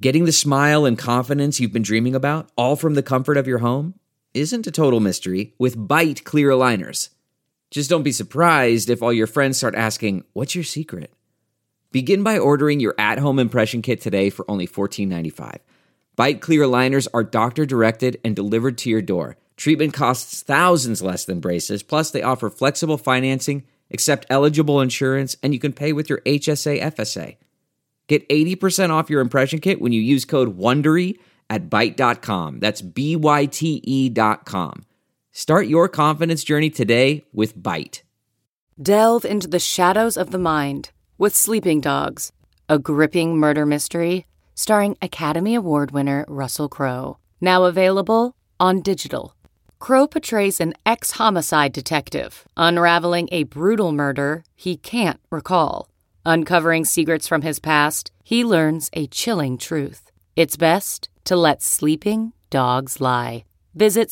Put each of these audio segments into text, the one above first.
Getting the smile and confidence you've been dreaming about, all from the comfort of your home, isn't a total mystery with Byte clear aligners. Just don't be surprised if all your friends start asking, "What's your secret?" Begin by ordering your at-home impression kit today for only $14.95. Byte clear aligners are doctor-directed and delivered to your door. Treatment costs thousands less than braces, plus they offer flexible financing, accept eligible insurance, and you can pay with your HSA FSA. Get 80% off your impression kit when you use code WONDERY at Byte.com. That's BYTE.com. Start your confidence journey today with Byte. Delve into the shadows of the mind with Sleeping Dogs, a gripping murder mystery starring Academy Award winner Russell Crowe. Now available on digital. Crowe portrays an ex-homicide detective unraveling a brutal murder he can't recall. Uncovering secrets from his past, he learns a chilling truth. It's best to let sleeping dogs lie. Visit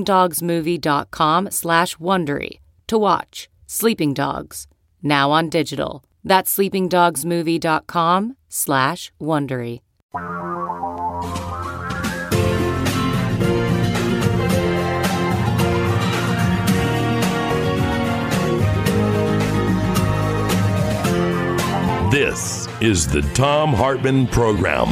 sleepingdogsmovie.com/Wondery to watch Sleeping Dogs, now on digital. That's sleepingdogsmovie.com/Wondery. This is the Thom Hartmann Program.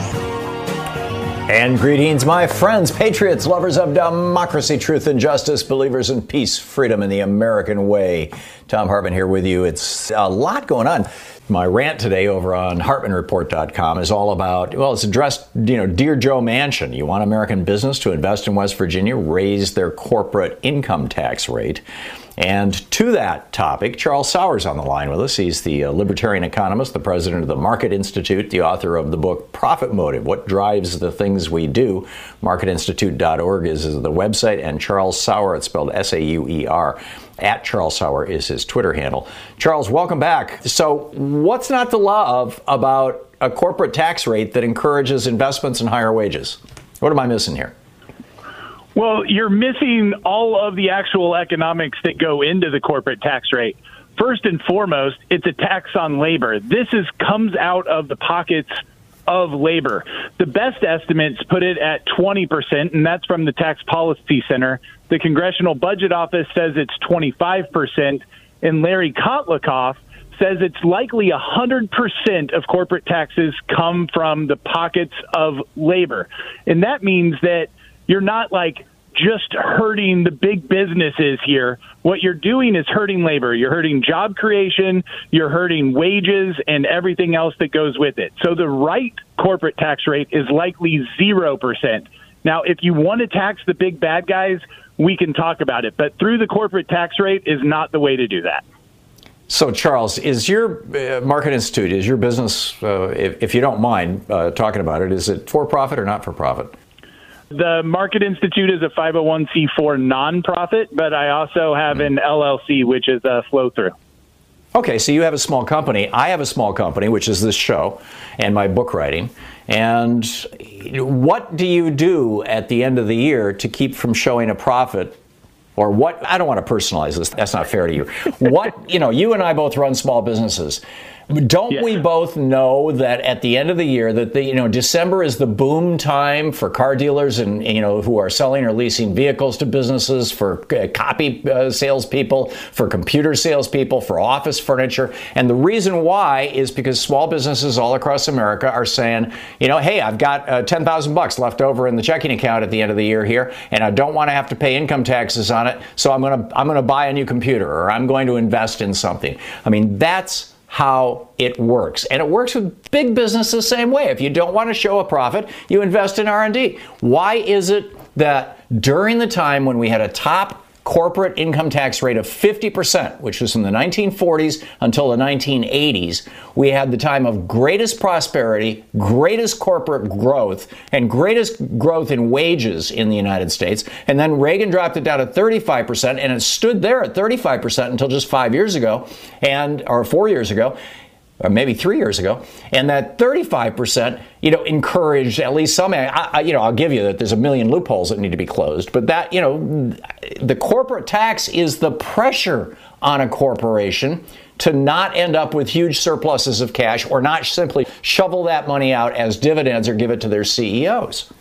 And greetings, my friends, patriots, lovers of democracy, truth, and justice, believers in peace, freedom, and the American way. Thom Hartmann here with you. It's a lot going on. My rant today over on HartmannReport.com is all about, well, it's addressed, Dear Joe Manchin. You want American business to invest in West Virginia, raise their corporate income tax rate. And to that topic, Charles Sauer's on the line with us. He's the libertarian economist, the president of the Market Institute, the author of the book Profit Motive, What Drives the Things We Do. MarketInstitute.org is the website, and Charles Sauer, it's spelled S-A-U-E-R, at Charles Sauer is his Twitter handle. Charles, welcome back. So what's not to love about a corporate tax rate that encourages investments and higher wages? What am I missing here? Well, you're missing all of the actual economics that go into the corporate tax rate. First and foremost, it's a tax on labor. This comes out of the pockets of labor. The best estimates put it at 20%, and that's from the Tax Policy Center. The Congressional Budget Office says it's 25%, and Larry Kotlikoff says it's likely 100% of corporate taxes come from the pockets of labor. And that means that you're not just hurting the big businesses here. What you're doing is hurting labor. You're hurting job creation. You're hurting wages and everything else that goes with it. So the right corporate tax rate is likely 0%. Now, if you want to tax the big bad guys, we can talk about it. But through the corporate tax rate is not the way to do that. So, Charles, is your Market Institute, is your business, if you don't mind talking about it, is it for-profit or not for-profit? The Market Institute is a 501c4 nonprofit, but I also have an LLC, which is a flow-through. Okay, so you have a small company. I have a small company, which is this show and my book writing. And what do you do at the end of the year to keep from showing a profit? Or what? I don't want to personalize this. That's not fair to you. What, you and I both run small businesses. Don't we both know that at the end of the year that December is the boom time for car dealers and who are selling or leasing vehicles to businesses, for copy salespeople, for computer salespeople, for office furniture, and the reason why is because small businesses all across America are saying, hey, I've got $10,000 left over in the checking account at the end of the year here, and I don't want to have to pay income taxes on it, so I'm gonna buy a new computer, or I'm going to invest in something. I mean, that's how it works. And it works with big business the same way. If you don't want to show a profit, you invest in R&D. Why is it that during the time when we had a top corporate income tax rate of 50%, which was from the 1940s until the 1980s, we had the time of greatest prosperity, greatest corporate growth, and greatest growth in wages in the United States. And then Reagan dropped it down to 35%, and it stood there at 35% until just 5 years ago, or 4 years ago, or maybe 3 years ago, and that 35%, encouraged at least some. I'll give you that there's a million loopholes that need to be closed, but that, the corporate tax is the pressure on a corporation to not end up with huge surpluses of cash or not simply shovel that money out as dividends or give it to their CEOs?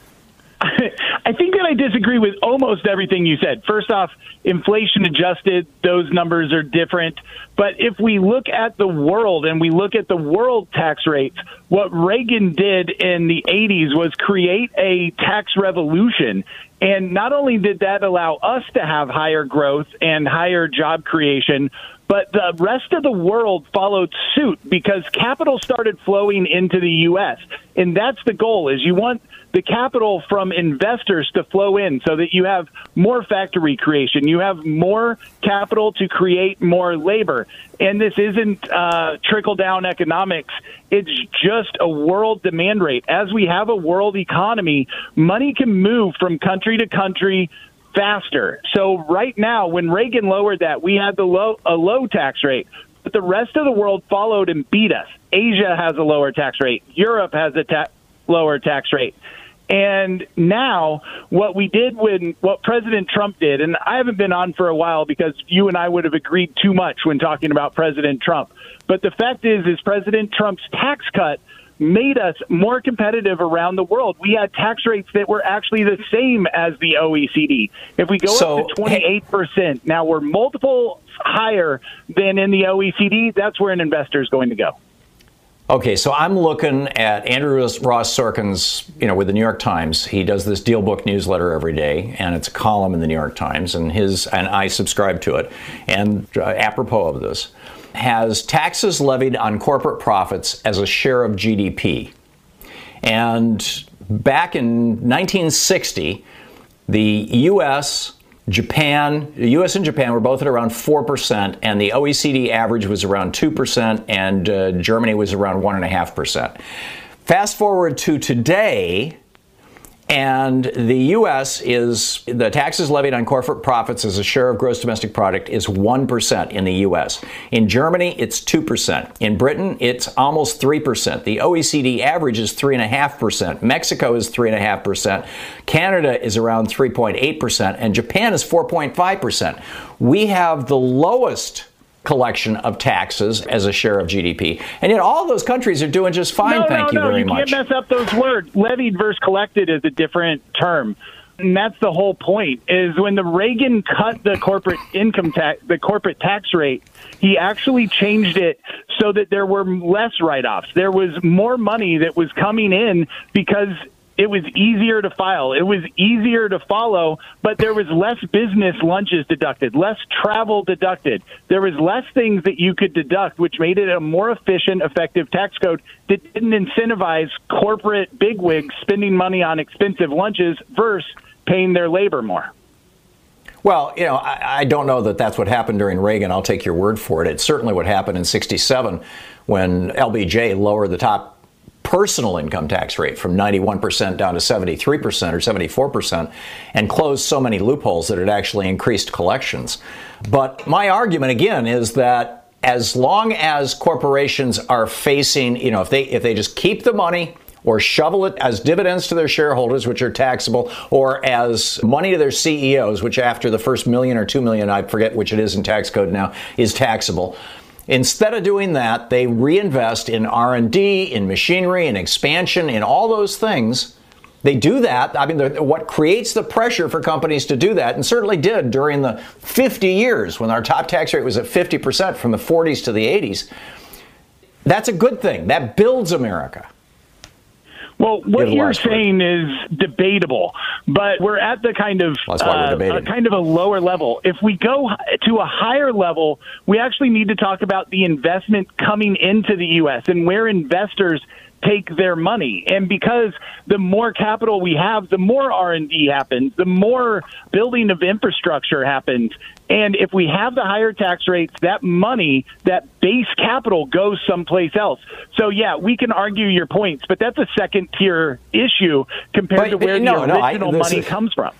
I think that I disagree with almost everything you said. First off, inflation adjusted, those numbers are different. But if we look at the world and we look at the world tax rates, what Reagan did in the 80s was create a tax revolution. And not only did that allow us to have higher growth and higher job creation, but the rest of the world followed suit because capital started flowing into the U.S. And that's the goal, is you want the capital from investors to flow in so that you have more factory creation. You have more capital to create more labor. And this isn't trickle-down economics. It's just a world demand rate. As we have a world economy, money can move from country to country faster. So right now, when Reagan lowered that, we had a low tax rate, but the rest of the world followed and beat us. Asia has a lower tax rate. Europe has a lower tax rate. And now what President Trump did, and I haven't been on for a while because you and I would have agreed too much when talking about President Trump. But the fact is President Trump's tax cut made us more competitive around the world. We had tax rates that were actually the same as the OECD. If we go up to 28%, now we're multiple higher than in the OECD. That's where an investor is going to go. Okay, so I'm looking at Andrew Ross Sorkin's, with the New York Times. He does this Deal Book newsletter every day, and it's a column in the New York Times, and I subscribe to it. And apropos of this, has taxes levied on corporate profits as a share of GDP. And back in 1960, the U.S. and Japan were both at around 4%, and the OECD average was around 2%, and Germany was around 1.5%. Fast forward to today, and the U.S. the taxes levied on corporate profits as a share of gross domestic product is 1% in the U.S. In Germany, it's 2%. In Britain, it's almost 3%. The OECD average is 3.5%. Mexico is 3.5%. Canada is around 3.8%. And Japan is 4.5%. We have the lowest collection of taxes as a share of GDP. And yet all those countries are doing just fine, thank you very much. You can't mess up those words. Levied versus collected is a different term. And that's the whole point, is when the Reagan cut the corporate income tax, the corporate tax rate, he actually changed it so that there were less write-offs. There was more money that was coming in because it was easier to file. It was easier to follow, but there was less business lunches deducted, less travel deducted. There was less things that you could deduct, which made it a more efficient, effective tax code that didn't incentivize corporate bigwigs spending money on expensive lunches versus paying their labor more. Well, I don't know that that's what happened during Reagan. I'll take your word for it. It's certainly what happened in 1967 when LBJ lowered the top personal income tax rate from 91% down to 73% or 74% and closed so many loopholes that it actually increased collections. But my argument, again, is that as long as corporations are facing, if they just keep the money or shovel it as dividends to their shareholders, which are taxable, or as money to their CEOs, which after the first $1 million or $2 million, I forget which it is in tax code now, is taxable. Instead of doing that, they reinvest in R&D, in machinery, in expansion, in all those things. They do that. I mean, what creates the pressure for companies to do that, and certainly did during the 50 years when our top tax rate was at 50% from the 40s to the 80s, that's a good thing. That builds America. Well, what you're saying is debatable, but we're at the kind of a lower level. If we go to a higher level, we actually need to talk about the investment coming into the U.S. and where investors take their money. And because the more capital we have, the more R&D happens, the more building of infrastructure happens. And if we have the higher tax rates, that money, that base capital goes someplace else. So, yeah, we can argue your points, but that's a second-tier issue compared to where the original money comes from.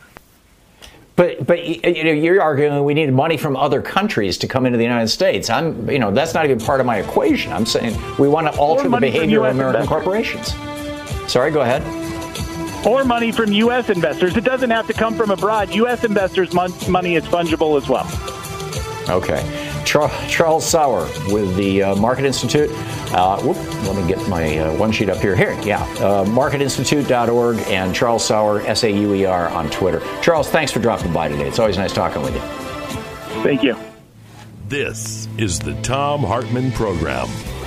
But you're arguing we need money from other countries to come into the United States. That's not even part of my equation. I'm saying we want to alter the behavior of American corporations. Sorry, go ahead. Or money from U.S. investors. It doesn't have to come from abroad. U.S. investors' money is fungible as well. Okay. Charles Sauer with the Market Institute. Let me get my one sheet up here. marketinstitute.org and Charles Sauer, Sauer, on Twitter. Charles, thanks for dropping by today. It's always nice talking with you. Thank you. This is the Thom Hartmann Program.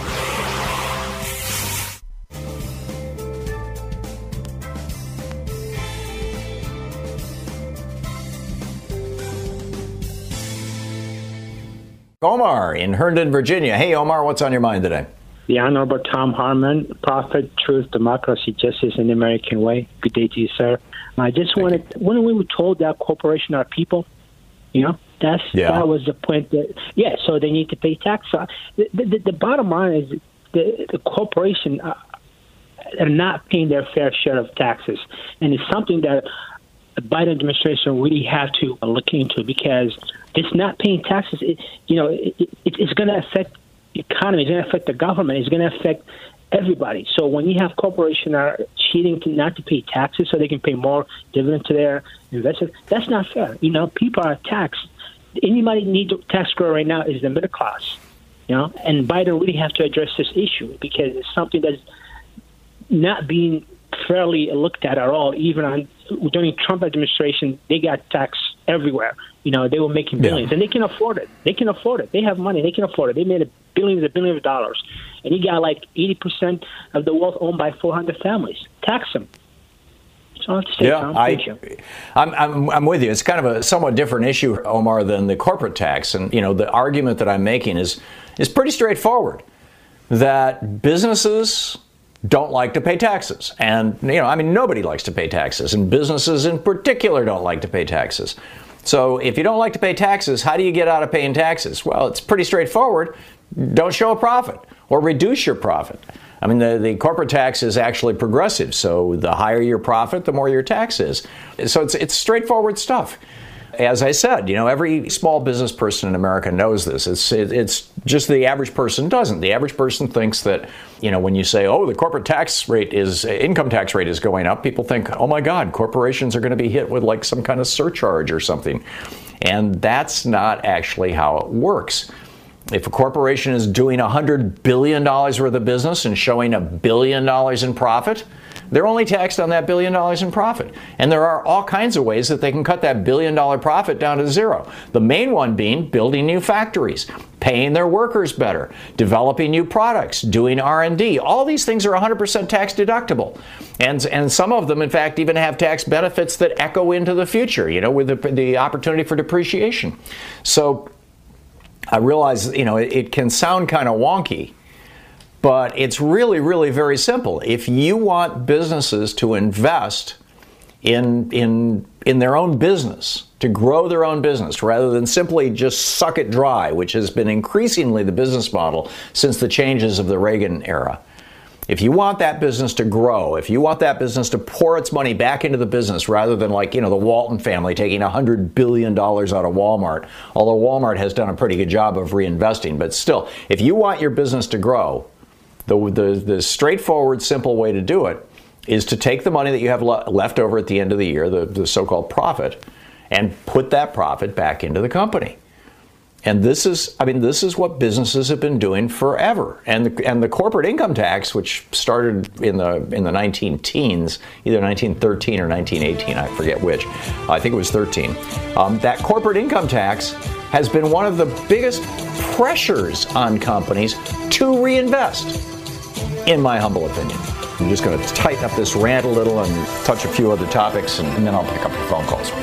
Omar in Herndon, Virginia. Hey, Omar, what's on your mind today? The Honorable Thom Hartmann, Profit, Truth, Democracy, Justice, and the American Way. Good day to you, sir. I just wanted, when we were told that corporations are people, that was the point. So they need to pay tax. The bottom line is the corporation are not paying their fair share of taxes, and it's something that the Biden administration really have to look into, because it's not paying taxes. It's going to affect the economy. It's going to affect the government. It's going to affect everybody. So when you have corporations are cheating not to pay taxes so they can pay more dividend to their investors, that's not fair. People are taxed. Anybody needs a tax credit right now is the middle class. And Biden really has to address this issue, because it's something that's not being fairly looked at all. Even during Trump administration, they got taxed everywhere. They were making billions, and they can afford it. They have money. They can afford it. They made billions of dollars. And you got like 80% of the wealth owned by 400 families. Tax them. So I'm with you. It's kind of a somewhat different issue, Omar, than the corporate tax. And, the argument that I'm making is pretty straightforward, that businesses don't like to pay taxes. And, nobody likes to pay taxes, and businesses in particular don't like to pay taxes. So if you don't like to pay taxes, how do you get out of paying taxes? Well, it's pretty straightforward. Don't show a profit or reduce your profit. The corporate tax is actually progressive. So the higher your profit, the more your tax is. So it's straightforward stuff. As I said, every small business person in America knows this. It's just the average person doesn't. The average person thinks that, when you say, the corporate income tax rate is going up, people think, oh my God, corporations are going to be hit with like some kind of surcharge or something. And that's not actually how it works. If a corporation is doing $100 billion worth of business and showing $1 billion in profit, they're only taxed on that $1 billion in profit. And there are all kinds of ways that they can cut that $1 billion profit down to zero. The main one being building new factories, paying their workers better, developing new products, doing R&D. All these things are 100% tax deductible. And some of them, in fact, even have tax benefits that echo into the future, with the opportunity for depreciation. So I realize, it can sound kind of wonky, but it's really, really very simple. If you want businesses to invest in their own business, to grow their own business, rather than simply just suck it dry, which has been increasingly the business model since the changes of the Reagan era. If you want that business to grow, if you want that business to pour its money back into the business rather than like, the Walton family taking $100 billion out of Walmart, although Walmart has done a pretty good job of reinvesting, but still, if you want your business to grow, the straightforward, simple way to do it is to take the money that you have left over at the end of the year, the so-called profit, and put that profit back into the company. And this is what businesses have been doing forever. And the corporate income tax, which started in the 19-teens, either 1913 or 1918, I forget which. I think it was 13. That corporate income tax has been one of the biggest pressures on companies to reinvest, in my humble opinion. I'm just going to tighten up this rant a little and touch a few other topics, and then I'll pick up your phone calls.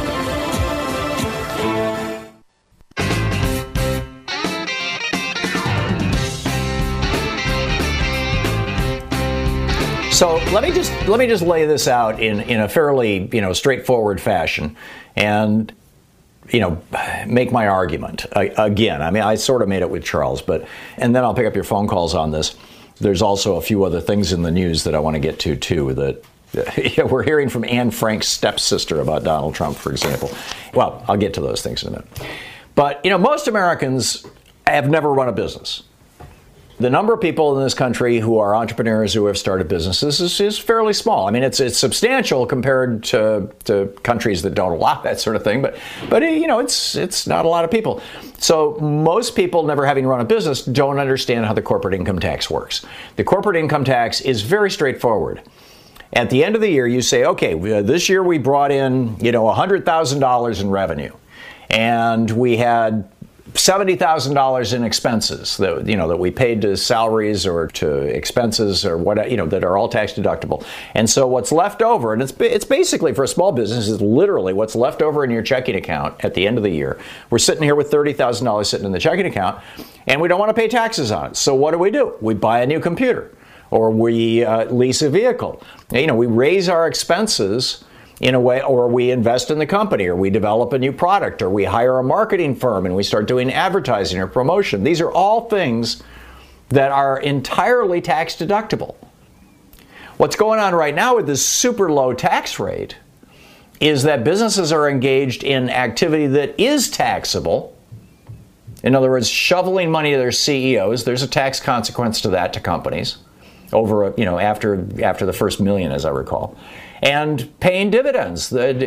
So let me just lay this out in a fairly straightforward fashion, and make my argument again. I sort of made it with Charles, and then I'll pick up your phone calls on this. There's also a few other things in the news that I want to get to too. That we're hearing from Anne Frank's stepsister about Donald Trump, for example. Well, I'll get to those things in a minute. But most Americans have never run a business. The number of people in this country who are entrepreneurs who have started businesses is fairly small. I mean, it's substantial compared to countries that don't allow that sort of thing, but it's not a lot of people. So most people never having run a business don't understand how the corporate income tax works. The corporate income tax is very straightforward. At the end of the year, you say, okay, this year we brought in, $100,000 in revenue, and we had $70,000 in expenses that we paid to salaries or to expenses or what that are all tax deductible. And so what's left over, and it's basically for a small business, is literally what's left over in your checking account at the end of the year. We're sitting here with $30,000 sitting in the checking account, and we don't want to pay taxes on it. So what do? We buy a new computer, or we lease a vehicle. We raise our expenses in a way, or we invest in the company, or we develop a new product, or we hire a marketing firm and we start doing advertising or promotion. These are all things that are entirely tax deductible. What's going on right now with this super low tax rate is that businesses are engaged in activity that is taxable. In other words, shoveling money to their CEOs. There's a tax consequence to that to companies over, after the first million, as I recall. And paying dividends,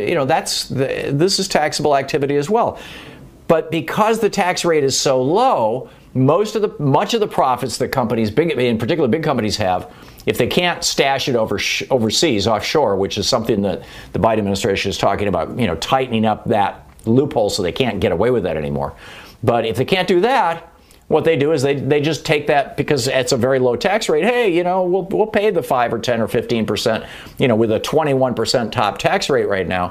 this is taxable activity as well. But because the tax rate is so low, much of the profits that companies, in particular big companies, have, if they can't stash it overseas, offshore, which is something that the Biden administration is talking about, tightening up that loophole so they can't get away with that anymore. But if they can't do that, what they do is they just take that, because it's a very low tax rate. Hey, we'll pay the 5 or 10 or 15%, with a 21% top tax rate right now.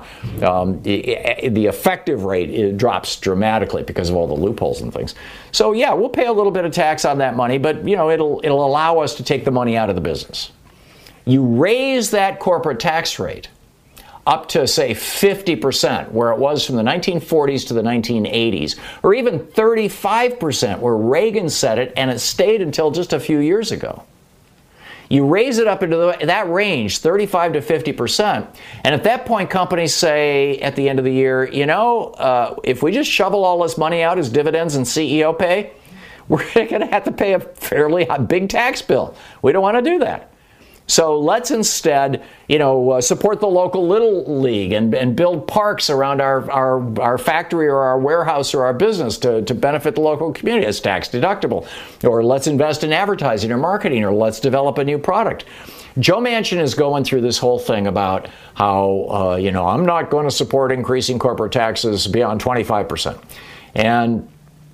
The effective rate drops dramatically because of all the loopholes and things. So yeah, we'll pay a little bit of tax on that money, but it'll allow us to take the money out of the business. You raise that corporate tax rate up to, say, 50%, where it was from the 1940s to the 1980s, or even 35%, where Reagan said it, and it stayed until just a few years ago. You raise it up into that range, 35 to 50%, and at that point, companies say at the end of the year, if we just shovel all this money out as dividends and CEO pay, we're going to have to pay a fairly big tax bill. We don't want to do that. So let's instead, support the local Little League and build parks around our factory or our warehouse or our business to benefit the local community. It's tax deductible. Or let's invest in advertising or marketing, or let's develop a new product. Joe Manchin is going through this whole thing about how, I'm not going to support increasing corporate taxes beyond 25%. And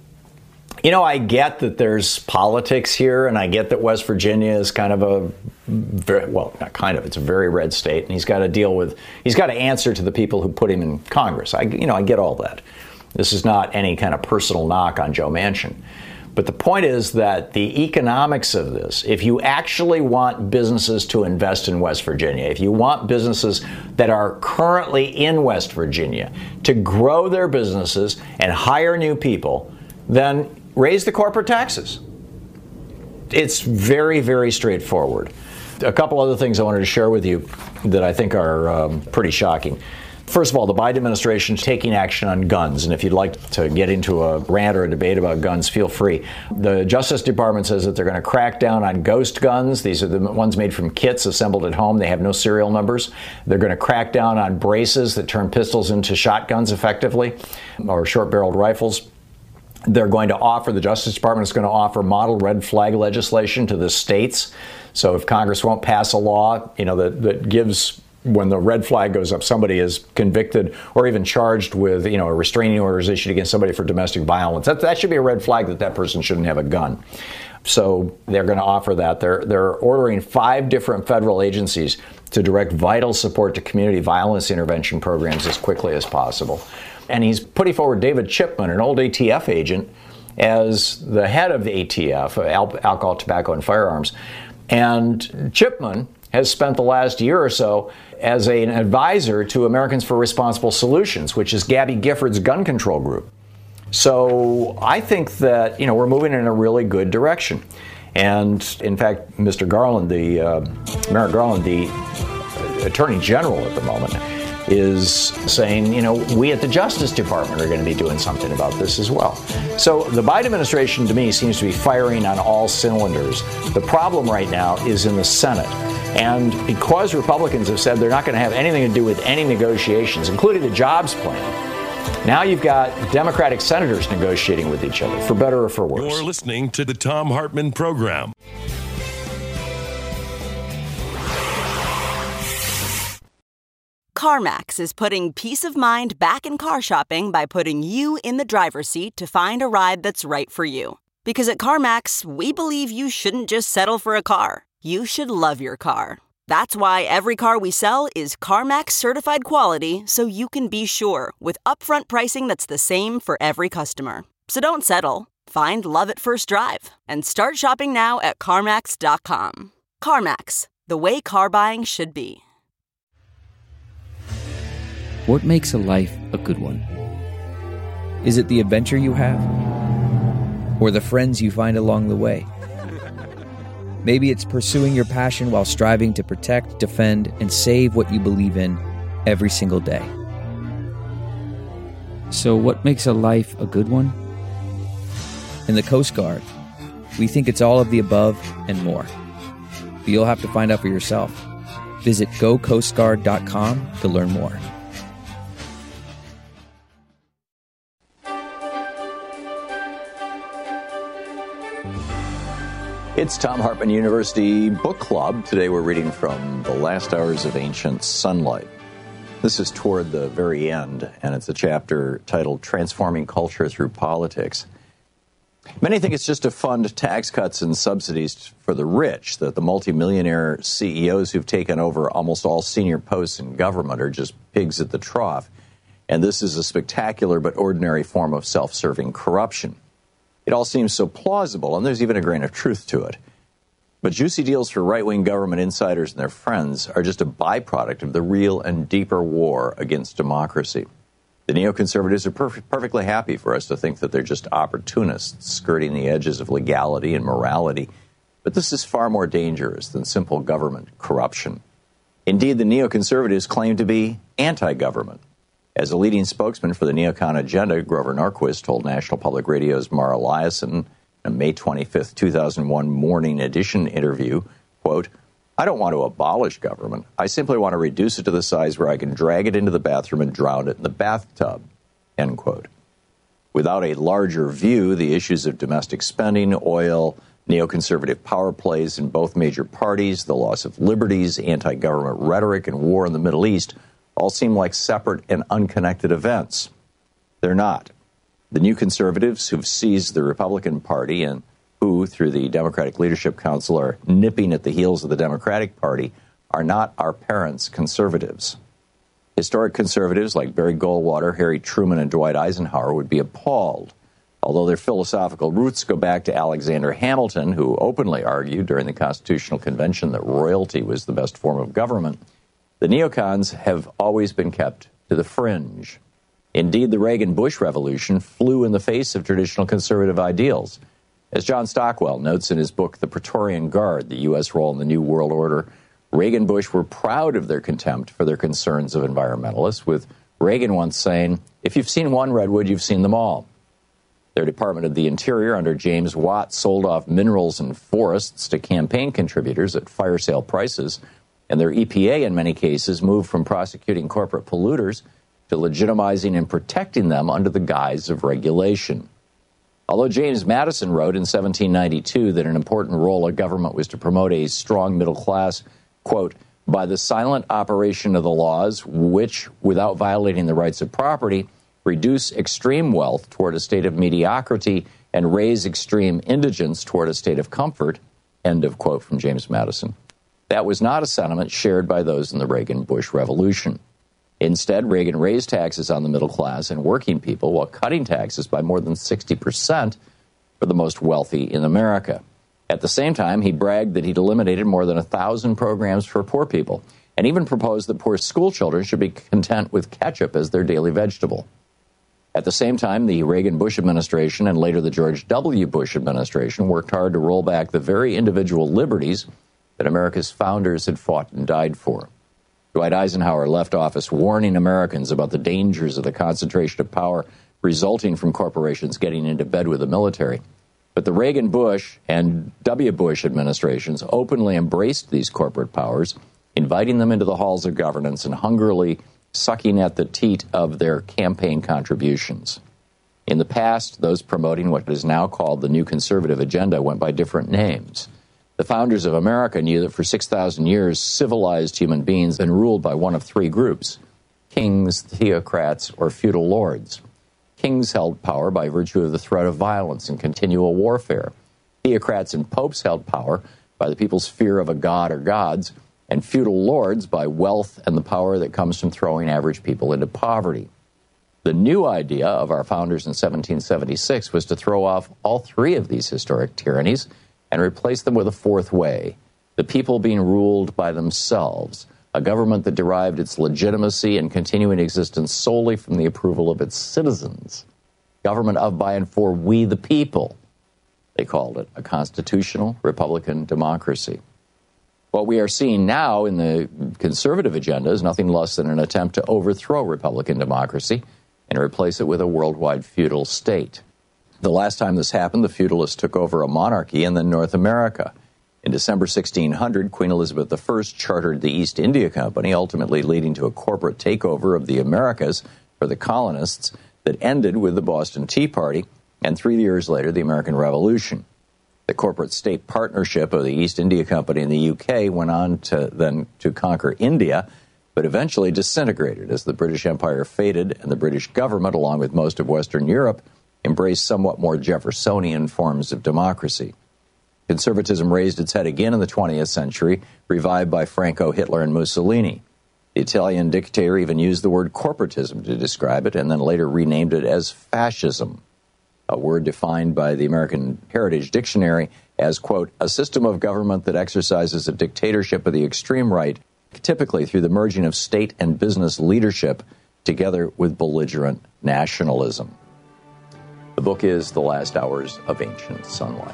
I get that there's politics here, and I get that West Virginia is kind of it's a very red state, and he's got to answer to the people who put him in Congress. I get all that. This is not any kind of personal knock on Joe Manchin. But the point is that the economics of this, if you actually want businesses to invest in West Virginia, if you want businesses that are currently in West Virginia to grow their businesses and hire new people, then raise the corporate taxes. It's very, very straightforward. A couple other things I wanted to share with you that I think are pretty shocking. First of all, the Biden administration is taking action on guns, and if you'd like to get into a rant or a debate about guns, feel free. The Justice Department says that they're going to crack down on ghost guns. These are the ones made from kits assembled at home. They have no serial numbers. They're going to crack down on braces that turn pistols into shotguns effectively, or short-barreled rifles. They're going to offer, the Justice Department is going to offer model red flag legislation to the states. So if Congress won't pass a law, that gives, when the red flag goes up, somebody is convicted or even charged with, a restraining order is issued against somebody for domestic violence. That should be a red flag that person shouldn't have a gun. So they're going to offer that. They're ordering 5 different federal agencies to direct vital support to community violence intervention programs as quickly as possible. And he's putting forward David Chipman, an old ATF agent, as the head of the ATF, Alcohol, Tobacco, and Firearms. And Chipman has spent the last year or so as an advisor to Americans for Responsible Solutions, which is Gabby Gifford's gun control group. So I think that, we're moving in a really good direction. And in fact, Mr. Garland, Merrick Garland, the Attorney General at the moment, is saying, we at the Justice Department are going to be doing something about this as well. So the Biden administration, to me, seems to be firing on all cylinders. The problem right now is in the Senate. And because Republicans have said they're not going to have anything to do with any negotiations, including the jobs plan, now you've got Democratic senators negotiating with each other, for better or for worse. You're listening to the Thom Hartmann Program. CarMax is putting peace of mind back in car shopping by putting you in the driver's seat to find a ride that's right for you. Because at CarMax, we believe you shouldn't just settle for a car. You should love your car. That's why every car we sell is CarMax certified quality, so you can be sure with upfront pricing that's the same for every customer. So don't settle. Find love at first drive and start shopping now at CarMax.com. CarMax, the way car buying should be. What makes a life a good one? Is it the adventure you have? Or the friends you find along the way? Maybe it's pursuing your passion while striving to protect, defend, and save what you believe in every single day. So what makes a life a good one? In the Coast Guard, we think it's all of the above and more. But you'll have to find out for yourself. Visit gocoastguard.com to learn more. It's Thom Hartmann University Book Club. Today we're reading from The Last Hours of Ancient Sunlight. This is toward the very end, and it's a chapter titled Transforming Culture Through Politics. Many think it's just to fund tax cuts and subsidies for the rich, that the multimillionaire CEOs who've taken over almost all senior posts in government are just pigs at the trough. And this is a spectacular but ordinary form of self-serving corruption. It all seems so plausible, and there's even a grain of truth to it. But juicy deals for right-wing government insiders and their friends are just a byproduct of the real and deeper war against democracy. The neoconservatives are perfectly happy for us to think that they're just opportunists skirting the edges of legality and morality. But this is far more dangerous than simple government corruption. Indeed, the neoconservatives claim to be anti-government. As a leading spokesman for the neocon agenda, Grover Norquist told National Public Radio's Mara Liasson in a May 25, 2001 Morning Edition interview, quote, "I don't want to abolish government. I simply want to reduce it to the size where I can drag it into the bathroom and drown it in the bathtub," end quote. Without a larger view, the issues of domestic spending, oil, neoconservative power plays in both major parties, the loss of liberties, anti-government rhetoric, and war in the Middle East all seem like separate and unconnected events. They're not. The new conservatives who've seized the Republican Party and who, through the Democratic Leadership Council, are nipping at the heels of the Democratic Party are not our parents' conservatives. Historic conservatives like Barry Goldwater, Harry Truman, and Dwight Eisenhower would be appalled, although their philosophical roots go back to Alexander Hamilton, who openly argued during the Constitutional Convention that royalty was the best form of government. The neocons have always been kept to the fringe. Indeed, the Reagan-Bush revolution flew in the face of traditional conservative ideals. As John Stockwell notes in his book, The Praetorian Guard, the U.S. Role in the New World Order, Reagan and Bush were proud of their contempt for their concerns of environmentalists, with Reagan once saying, "If you've seen one redwood, you've seen them all." Their Department of the Interior under James Watt sold off minerals and forests to campaign contributors at fire sale prices, and their EPA, in many cases, moved from prosecuting corporate polluters to legitimizing and protecting them under the guise of regulation. Although James Madison wrote in 1792 that an important role of government was to promote a strong middle class, quote, "by the silent operation of the laws which, without violating the rights of property, reduce extreme wealth toward a state of mediocrity and raise extreme indigence toward a state of comfort," end of quote from James Madison. That was not a sentiment shared by those in the Reagan-Bush revolution. Instead, Reagan raised taxes on the middle class and working people while cutting taxes by more than 60% for the most wealthy in America. At the same time, he bragged that he'd eliminated more than 1,000 programs for poor people, and even proposed that poor school children should be content with ketchup as their daily vegetable. At the same time, the Reagan-Bush administration and later the George W. Bush administration worked hard to roll back the very individual liberties that America's founders had fought and died for. Dwight Eisenhower left office warning Americans about the dangers of the concentration of power resulting from corporations getting into bed with the military. But the Reagan, Bush, and W. Bush administrations openly embraced these corporate powers, inviting them into the halls of governance and hungrily sucking at the teat of their campaign contributions. In the past, those promoting what is now called the New Conservative Agenda went by different names. The founders of America knew that for 6,000 years, civilized human beings had been ruled by one of three groups: kings, theocrats, or feudal lords. Kings held power by virtue of the threat of violence and continual warfare. Theocrats and popes held power by the people's fear of a god or gods, and feudal lords by wealth and the power that comes from throwing average people into poverty. The new idea of our founders in 1776 was to throw off all three of these historic tyrannies and replace them with a fourth way: the people being ruled by themselves, a government that derived its legitimacy and continuing existence solely from the approval of its citizens. Government of, by, and for we the people. They called it a constitutional Republican democracy. What we are seeing now in the conservative agenda is nothing less than an attempt to overthrow Republican democracy and replace it with a worldwide feudal state. The last time this happened, the feudalists took over a monarchy in North America. In December 1600, Queen Elizabeth I chartered the East India Company, ultimately leading to a corporate takeover of the Americas for the colonists that ended with the Boston Tea Party and 3 years later, the American Revolution. The corporate state partnership of the East India Company and the UK went on to conquer India, but eventually disintegrated as the British Empire faded and the British government, along with most of Western Europe, embraced somewhat more Jeffersonian forms of democracy. Conservatism raised its head again in the 20th century, revived by Franco, Hitler, and Mussolini. The Italian dictator even used the word corporatism to describe it and then later renamed it as fascism, a word defined by the American Heritage Dictionary as, quote, a system of government that exercises a dictatorship of the extreme right, typically through the merging of state and business leadership together with belligerent nationalism. The book is The Last Hours of Ancient Sunlight.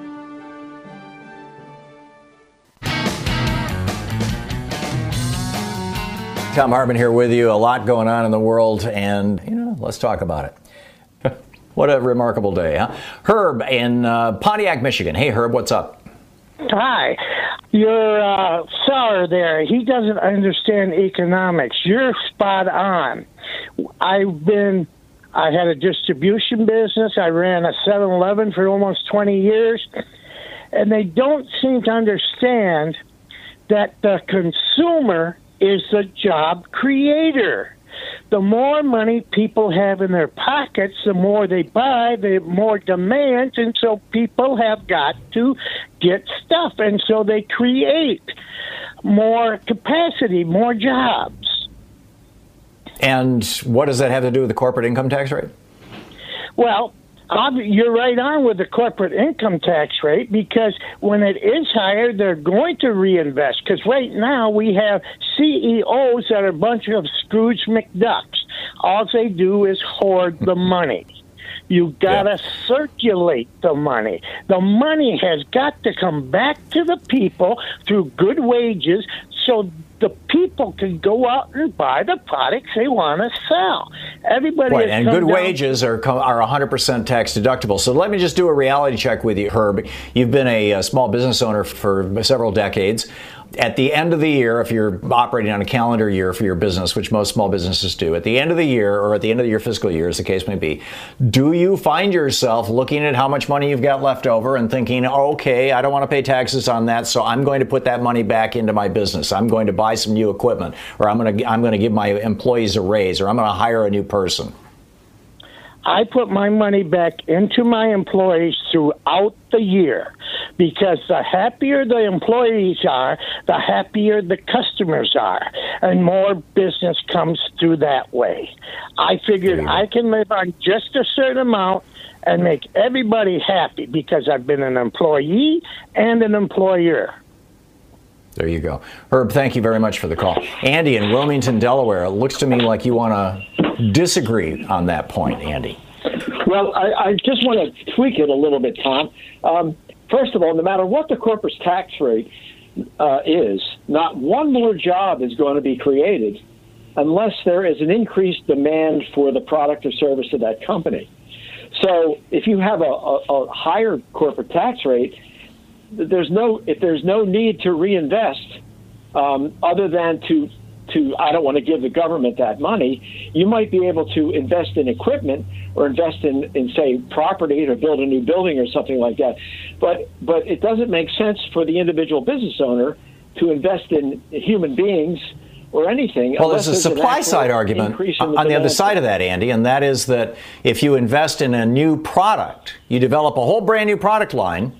Thom Hartmann here with you. A lot going on in the world, and, let's talk about it. What a remarkable day, huh? Herb in Pontiac, Michigan. Hey, Herb, what's up? Hi. Your seller there, he doesn't understand economics. You're spot on. I had a distribution business. I ran a 7-Eleven for almost 20 years, and they don't seem to understand that the consumer is the job creator. The more money people have in their pockets, the more they buy, the more demand, and so people have got to get stuff, and so they create more capacity, more jobs. And what does that have to do with the corporate income tax rate? Well, you're right on with the corporate income tax rate, because when it is higher, they're going to reinvest. Because right now we have CEOs that are a bunch of Scrooge McDucks. All they do is hoard the money. You got to circulate the money. The money has got to come back to the people through good wages so the people can go out and buy the products they want to sell. Everybody right, and good wages are 100% tax deductible. So let me just do a reality check with you, Herb. You've been a small business owner for several decades. At the end of the year, if you're operating on a calendar year for your business, which most small businesses do, at the end of the year or at the end of your fiscal year, as the case may be, do you find yourself looking at how much money you've got left over and thinking, okay, I don't want to pay taxes on that, so I'm going to put that money back into my business. I'm going to buy some new equipment, or I'm going to give my employees a raise, or I'm going to hire a new person? I put my money back into my employees throughout the year, because the happier the employees are, the happier the customers are, and more business comes through that way. I figured I can live on just a certain amount and make everybody happy, because I've been an employee and an employer. There you go. Herb, thank you very much for the call. Andy in Wilmington, Delaware. It looks to me like you want to disagree on that point, Andy. Well, I just want to tweak it a little bit, Tom. First of all, no matter what the corporate tax rate, is, not one more job is going to be created unless there is an increased demand for the product or service of that company. So if you have a higher corporate tax rate, if there's no need to reinvest other than to I don't want to give the government that money, you might be able to invest in equipment or invest in say, property to build a new building or something like that. But it doesn't make sense for the individual business owner to invest in human beings or anything. Well, there's a supply side argument on the other side of that, Andy, and that is that if you invest in a new product, you develop a whole brand new product line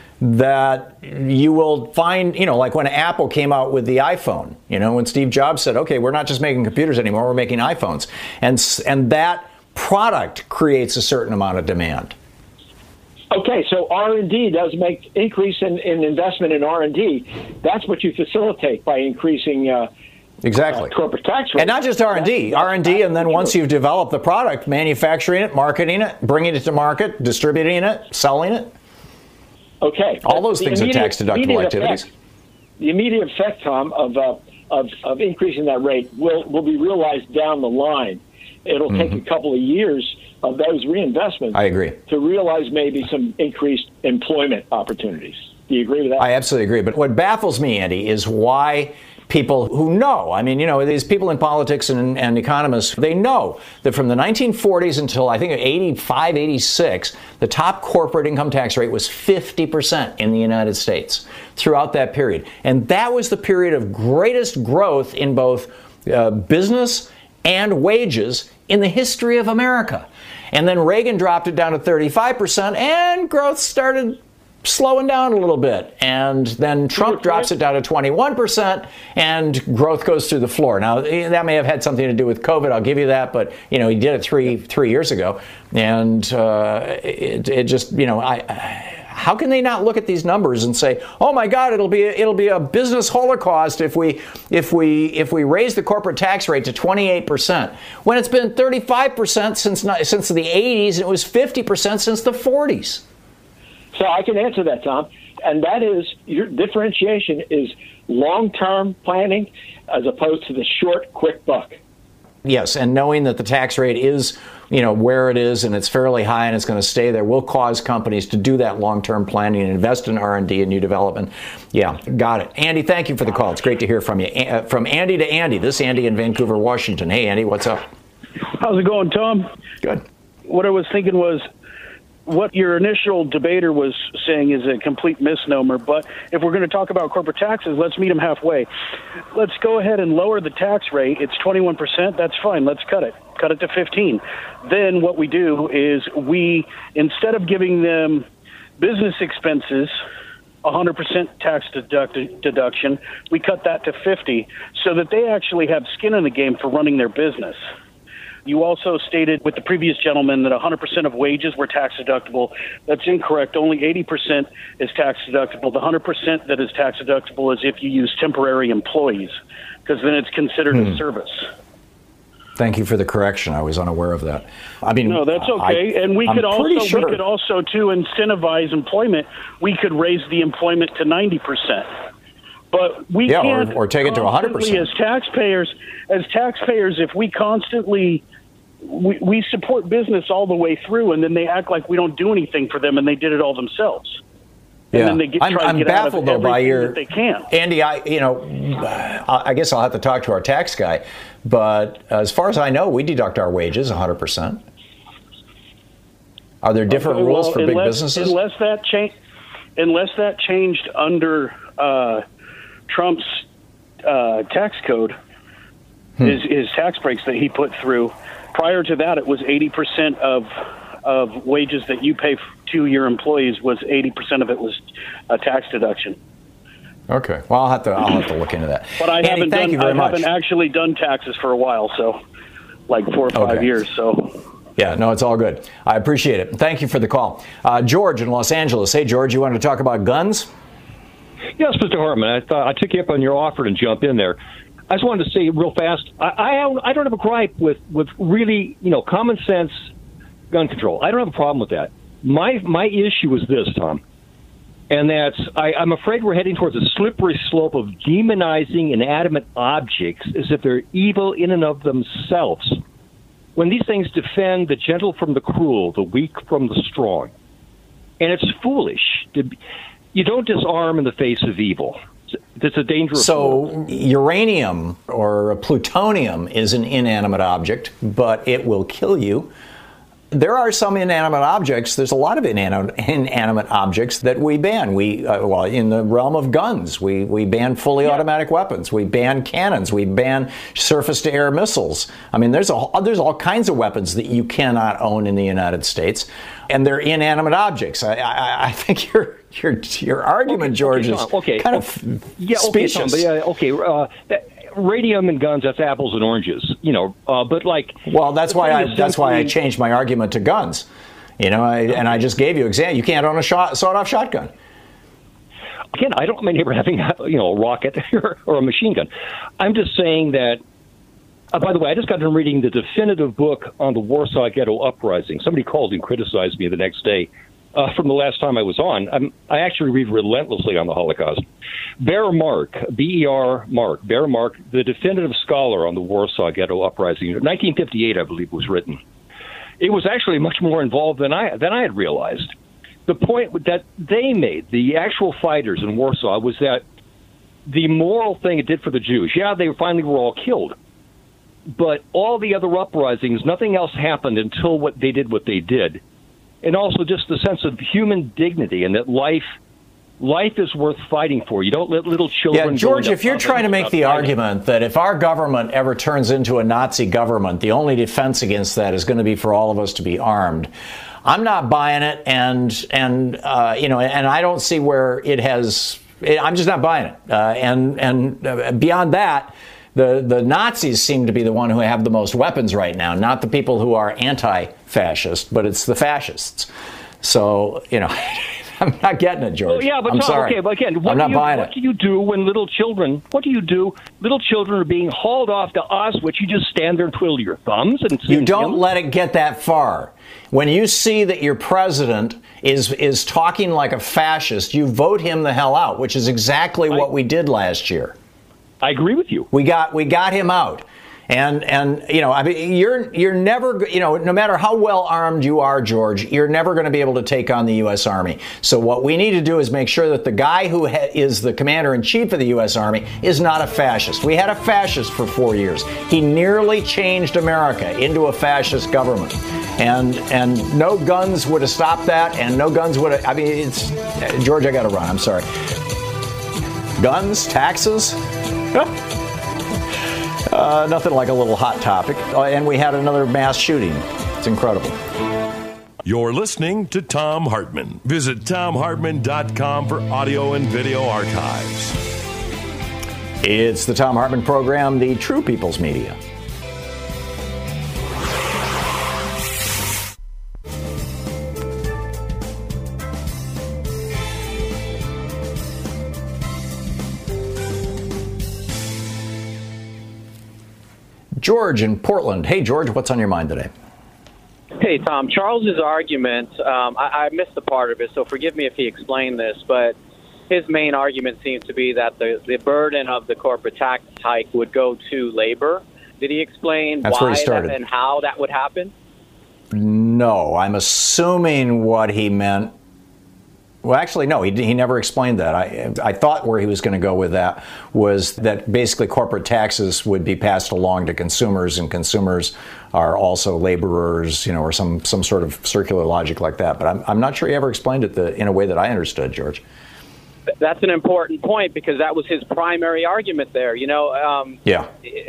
that you will find, like when Apple came out with the iPhone, when Steve Jobs said, okay, we're not just making computers anymore, we're making iPhones. And that product creates a certain amount of demand. Okay, so R&D does make increase in investment in R&D. That's what you facilitate by increasing exactly corporate tax rate. And not just R&D, and then once you've developed the product, manufacturing it, marketing it, bringing it to market, distributing it, selling it. Okay. All those things are tax-deductible activities. The immediate effect, Tom, of increasing that rate will be realized down the line. It'll take a couple of years of those reinvestments. I agree. To realize maybe some increased employment opportunities. Do you agree with that? I absolutely agree. But what baffles me, Andy, is why people who know, these people in politics and economists, they know that from the 1940s until I think 85, 86, the top corporate income tax rate was 50% in the United States throughout that period. And that was the period of greatest growth in both business and wages in the history of America. And then Reagan dropped it down to 35%, and growth started slowing down a little bit. And then Trump drops it down to 21%, and growth goes through the floor. Now, that may have had something to do with COVID, I'll give you that, but, he did it three years ago. And it just, how can they not look at these numbers and say, "Oh my God, it'll be a business holocaust if we raise the corporate tax rate to 28%," when it's been 35% since the 80s and it was 50% since the 40s? So I can answer that, Tom, and that is your differentiation is long-term planning as opposed to the short, quick buck. Yes, and knowing that the tax rate is, where it is and it's fairly high and it's going to stay there will cause companies to do that long-term planning and invest in R&D and new development. Yeah, got it. Andy, thank you for the call. It's great to hear from you. From Andy to Andy. This is Andy in Vancouver, Washington. Hey, Andy, what's up? How's it going, Tom? Good. What I was thinking was, what your initial debater was saying is a complete misnomer, but if we're going to talk about corporate taxes, let's meet them halfway. Let's go ahead and lower the tax rate. It's 21%. That's fine. Let's cut it. Cut it to 15. Then what we do is instead of giving them business expenses, 100% tax deduction, we cut that to 50 so that they actually have skin in the game for running their business. You also stated with the previous gentleman that 100% of wages were tax deductible. That's incorrect. Only 80% is tax deductible. The 100% that is tax deductible is if you use temporary employees, because then it's considered a service. Thank you for the correction. I was unaware of that. No, that's okay. And we could also to incentivize employment, we could raise the employment to 90%. But we can't, or take it to 100%. As taxpayers, if we constantly we support business all the way through, and then they act like we don't do anything for them, and they did it all themselves. And then they try to get baffled out of though by your that they can. Andy. I guess I'll have to talk to our tax guy, but as far as I know, we deduct our wages 100%. Are there different rules for big businesses? Unless that changed under Trump's tax code, his tax breaks that he put through. Prior to that, it was 80% of wages that you pay to your employees was 80% of it was a tax deduction. Okay, well I'll have to look into that. But I Andy, haven't actually done taxes for a while, so like 4 or 5 years. So. Yeah, no, it's all good. I appreciate it. Thank you for the call, George in Los Angeles. Hey, George, you wanted to talk about guns? Yes, Mr. Hartman. I thought I took you up on your offer to jump in there. I just wanted to say real fast, I don't have a gripe with really, common sense gun control. I don't have a problem with that. My issue is this, Tom. And I'm afraid we're heading towards a slippery slope of demonizing inanimate objects as if they're evil in and of themselves, when these things defend the gentle from the cruel, the weak from the strong. And it's foolish. You don't disarm in the face of evil. It's a dangerous world. Uranium or plutonium is an inanimate object, but it will kill you. There are some inanimate objects. There's a lot of inanimate objects that we ban. In the realm of guns, we ban fully automatic weapons. We ban cannons. We ban surface-to-air missiles. I mean, there's all kinds of weapons that you cannot own in the United States, and they're inanimate objects. I think your argument, George, is kind of specious. Radium and guns, that's apples and oranges, but that's why I changed my argument to guns, and I just gave you an example. You can't own a sawed-off shotgun. Again, I don't mean ever having a rocket or a machine gun. I'm just saying that. By the way, I just got done reading the definitive book on the Warsaw Ghetto Uprising. Somebody called and criticized me the next day from the last time I was on. I actually read relentlessly on the Holocaust. Bear Mark, B-E-R Mark, Bear Mark, the definitive scholar on the Warsaw Ghetto Uprising, 1958, I believe, was written. It was actually much more involved than I had realized. The point that they made, the actual fighters in Warsaw, was that the moral thing it did for the Jews, they finally were all killed. But all the other uprisings, nothing else happened until they did what they did. And also just the sense of human dignity and that life is worth fighting for. You don't let little children... Yeah, George, if you're trying to make the argument that if our government ever turns into a Nazi government, the only defense against that is going to be for all of us to be armed, I'm not buying it, and I don't see where it has... I'm just not buying it. And beyond that, the Nazis seem to be the one who have the most weapons right now, not the people who are anti-fascist, but it's the fascists. So, I'm not getting it, George. I'm sorry. Okay, but again, what do you do when little children are being hauled off to Auschwitz? You just stand there and twiddle your thumbs and you don't let it get that far. When you see that your president is talking like a fascist, you vote him the hell out, which is exactly what we did last year. I agree with you. We got him out. And I mean, you're never, no matter how well armed you are, George, you're never going to be able to take on the U.S. Army. So what we need to do is make sure that the guy who is the commander-in-chief of the U.S. Army is not a fascist. We had a fascist for 4 years. He nearly changed America into a fascist government. And no guns would have stopped that, and no guns would have, George, I got to run. I'm sorry. Guns, taxes? Nothing like a little hot topic. And we had another mass shooting. It's incredible. You're listening to Thom Hartmann. Visit ThomHartmann.com for audio and video archives. It's the Thom Hartmann Program, the True People's Media. George in Portland. Hey, George, what's on your mind today? Hey, Tom. Charles's argument, I missed the part of it, so forgive me if he explained this, but his main argument seems to be that the burden of the corporate tax hike would go to labor. Did he explain why and how that would happen? No, I'm assuming what he meant. Well, actually, no, he never explained that. I thought where he was going to go with that was that basically corporate taxes would be passed along to consumers, and consumers are also laborers, or some sort of circular logic like that. But I'm not sure he ever explained it in a way that I understood, George. That's an important point because that was his primary argument there. Yeah.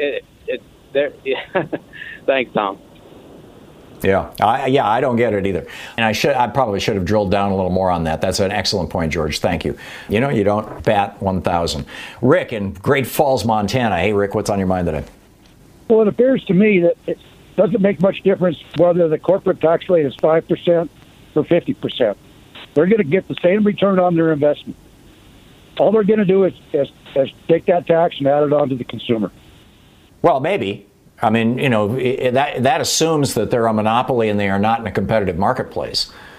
Thanks, Tom. Yeah, I don't get it either. And I probably should have drilled down a little more on that. That's an excellent point, George. Thank you. You don't bat 1,000. Rick in Great Falls, Montana. Hey, Rick, what's on your mind today? Well, it appears to me that it doesn't make much difference whether the corporate tax rate is 5% or 50%. They're going to get the same return on their investment. All they're going to do is take that tax and add it on to the consumer. Well, maybe. I mean, that assumes that they're a monopoly and they are not in a competitive marketplace.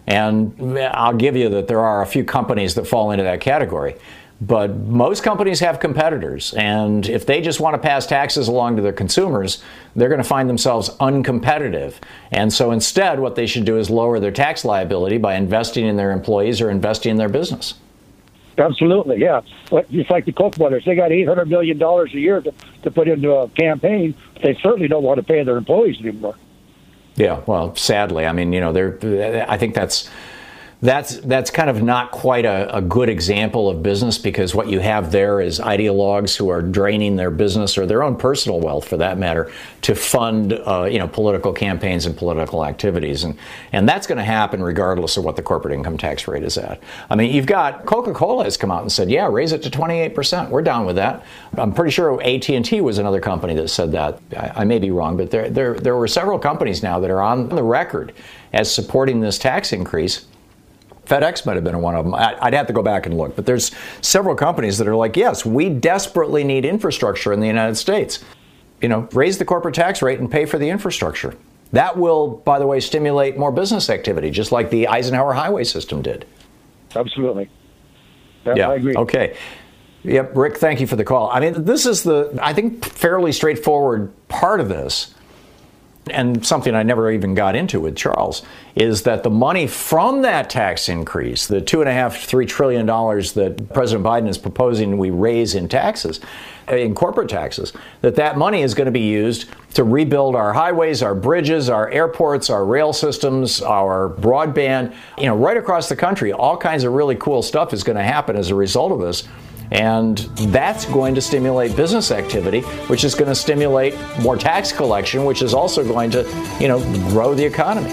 And I'll give you that there are a few companies that fall into that category. But most companies have competitors, and if they just want to pass taxes along to their consumers, they're going to find themselves uncompetitive. And so instead, what they should do is lower their tax liability by investing in their employees or investing in their business. Absolutely, yeah. But just like the Koch brothers, they got $800 million a year to put into a campaign. They certainly don't want to pay their employees anymore. Yeah, well, sadly, I mean, I think that's kind of not quite a good example of business, because what you have there is ideologues who are draining their business or their own personal wealth, for that matter, to fund political campaigns and political activities, and that's going to happen regardless of what the corporate income tax rate is at. I mean, you've got Coca-Cola has come out and said, yeah, raise it to 28%. We're down with that. I'm pretty sure AT&T was another company that said that. I may be wrong, but there were several companies now that are on the record as supporting this tax increase. FedEx might have been one of them. I'd have to go back and look. But there's several companies that are like, yes, we desperately need infrastructure in the United States. Raise the corporate tax rate and pay for the infrastructure. That will, by the way, stimulate more business activity, just like the Eisenhower highway system did. Absolutely. Yeah, I agree. Okay. Yep, Rick, thank you for the call. I mean, this is I think, fairly straightforward part of this. And something I never even got into with Charles is that the money from that tax increase, the $2.5–3 trillion that President Biden is proposing we raise in taxes, in corporate taxes, that money is going to be used to rebuild our highways, our bridges, our airports, our rail systems, our broadband, right across the country. All kinds of really cool stuff is going to happen as a result of this. And that's going to stimulate business activity, which is going to stimulate more tax collection, which is also going to, grow the economy.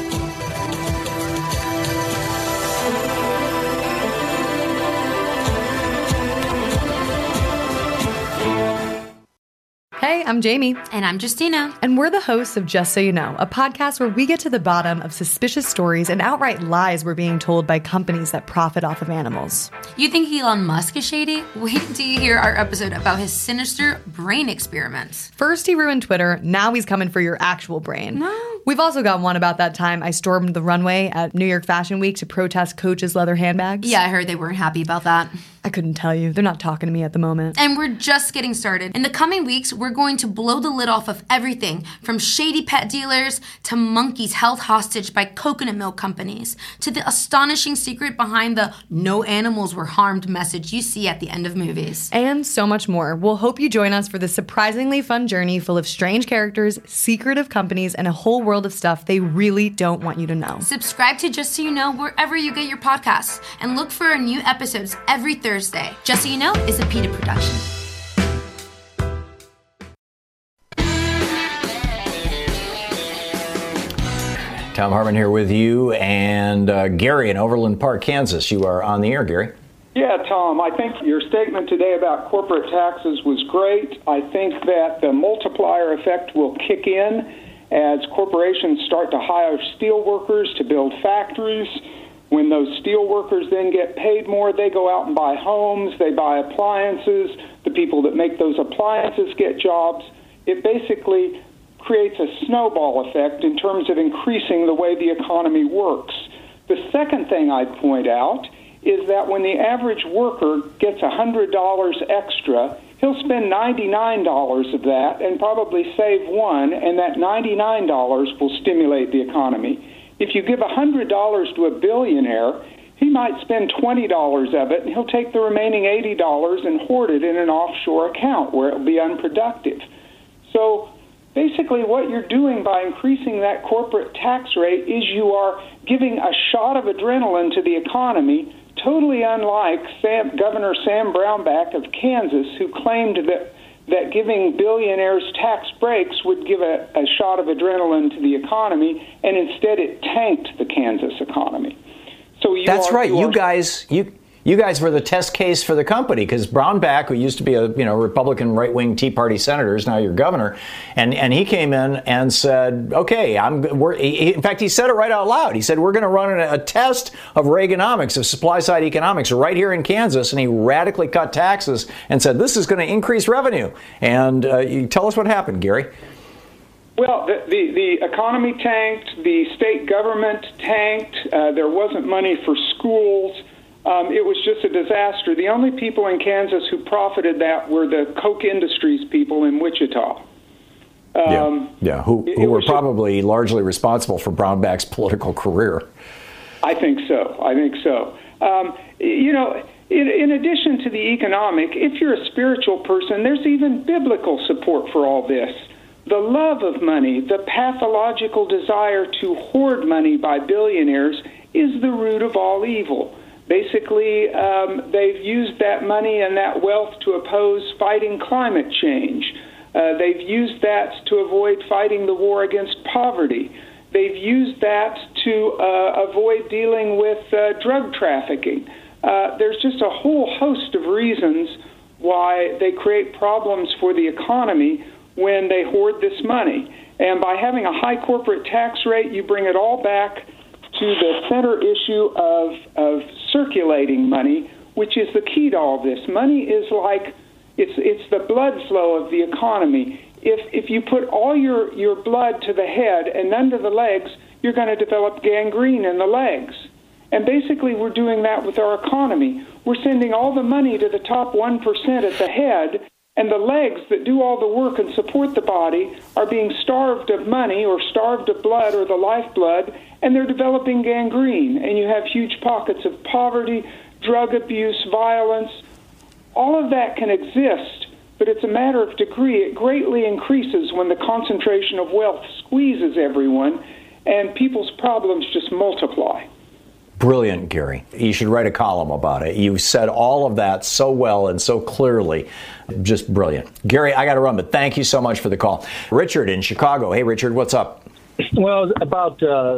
Hey, I'm Jamie. And I'm Justina. And we're the hosts of Just So You Know, a podcast where we get to the bottom of suspicious stories and outright lies we're being told by companies that profit off of animals. You think Elon Musk is shady? Wait till you hear our episode about his sinister brain experiments. First he ruined Twitter, now he's coming for your actual brain. No. We've also got one about that time I stormed the runway at New York Fashion Week to protest Coach's leather handbags. Yeah, I heard they weren't happy about that. I couldn't tell you. They're not talking to me at the moment. And we're just getting started. In the coming weeks, we're going to blow the lid off of everything from shady pet dealers to monkeys held hostage by coconut milk companies to the astonishing secret behind the "no animals were harmed" message you see at the end of movies. And so much more. We'll hope you join us for this surprisingly fun journey full of strange characters, secretive companies, and a whole world of stuff they really don't want you to know. Subscribe to Just So You Know wherever you get your podcasts and look for our new episodes every Thursday. Just So You Know is a PETA production. Thom Hartmann here with you, and Gary in Overland Park, Kansas. You are on the air, Gary. Yeah, Tom, I think your statement today about corporate taxes was great. I think that the multiplier effect will kick in as corporations start to hire steel workers to build factories. When those steel workers then get paid more, they go out and buy homes, they buy appliances. The people that make those appliances get jobs. It basically creates a snowball effect in terms of increasing the way the economy works. The second thing I'd point out is that when the average worker gets $100 extra, he'll spend $99 of that and probably save $1, and that $99 will stimulate the economy. If you give $100 to a billionaire, he might spend $20 of it, and he'll take the remaining $80 and hoard it in an offshore account where it will be unproductive. So basically what you're doing by increasing that corporate tax rate is you are giving a shot of adrenaline to the economy, totally unlike Governor Sam Brownback of Kansas, who claimed that giving billionaires tax breaks would give a shot of adrenaline to the economy, and instead it tanked the Kansas economy. So That's right. You guys were the test case for the company, because Brownback, who used to be a Republican right-wing Tea Party senator, is now your governor, and he came in and said, okay, in fact, he said it right out loud. He said, we're going to run a test of Reaganomics, of supply-side economics, right here in Kansas, and he radically cut taxes and said, this is going to increase revenue. And you tell us what happened, Gary. Well, the economy tanked, the state government tanked, there wasn't money for schools. It was just a disaster. The only people in Kansas who profited that were the Koch Industries people in Wichita. Who were probably largely responsible for Brownback's political career. I think so. In addition to the economic, if you're a spiritual person, there's even biblical support for all this. The love of money, the pathological desire to hoard money by billionaires is the root of all evil. Basically, they've used that money and that wealth to oppose fighting climate change. They've used that to avoid fighting the war against poverty. They've used that to avoid dealing with drug trafficking. There's just a whole host of reasons why they create problems for the economy when they hoard this money. And by having a high corporate tax rate, you bring it all back to the center issue of circulating money, which is the key to all this. Money is like, it's the blood flow of the economy. If you put all your blood to the head and none to the legs, you're going to develop gangrene in the legs. And basically we're doing that with our economy. We're sending all the money to the top 1% at the head, and the legs that do all the work and support the body are being starved of money or starved of blood or the lifeblood, and they're developing gangrene. And you have huge pockets of poverty, drug abuse, violence. All of that can exist, but it's a matter of degree. It greatly increases when the concentration of wealth squeezes everyone, and people's problems just multiply. Brilliant, Gary. You should write a column about it. You said all of that so well and so clearly. Just brilliant. Gary, I got to run, but thank you so much for the call. Richard in Chicago. Hey, Richard, what's up? Well, about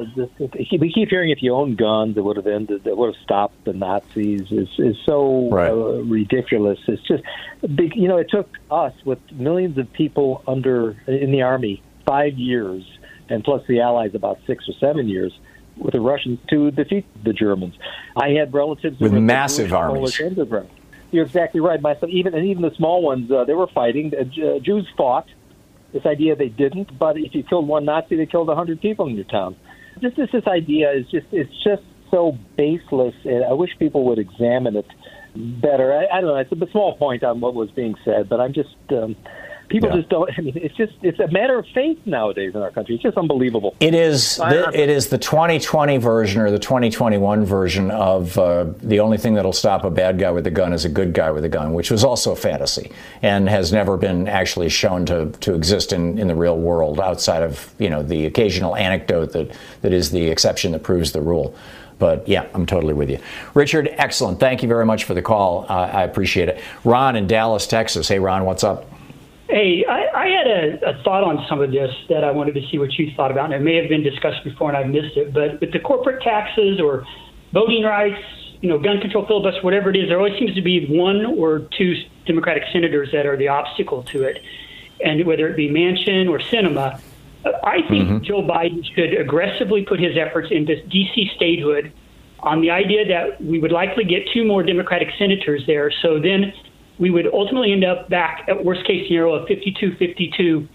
we keep hearing if you own guns, it would have stopped the Nazis. Is so ridiculous. It's just big. It took us with millions of people in the Army 5 years, and plus the Allies about 6 or 7 years, with the Russians to defeat the Germans. I had relatives with massive armies. You're exactly right. Even the small ones, they were fighting. Jews fought. This idea they didn't, but if you killed one Nazi, they killed 100 people in your town. Just this idea is just so baseless. And I wish people would examine it better. I don't know. It's a small point on what was being said, but I'm just. People just don't. I mean, it's a matter of faith nowadays in our country. It's just unbelievable. It is the 2020 version or the 2021 version of the only thing that'll stop a bad guy with a gun is a good guy with a gun, which was also a fantasy and has never been actually shown to exist in the real world outside of the occasional anecdote that is the exception that proves the rule. But yeah, I'm totally with you. Richard, excellent. Thank you very much for the call. I appreciate it. Ron in Dallas, Texas. Hey, Ron, what's up? Hey, I had a thought on some of this that I wanted to see what you thought about, and it may have been discussed before and I missed it, but with the corporate taxes or voting rights, gun control, filibuster, whatever it is, there always seems to be one or two Democratic senators that are the obstacle to it, and whether it be Manchin or Sinema. I think Joe Biden should aggressively put his efforts into D.C. statehood on the idea that we would likely get 2 more Democratic senators there, so then we would ultimately end up back at worst-case scenario of 52-52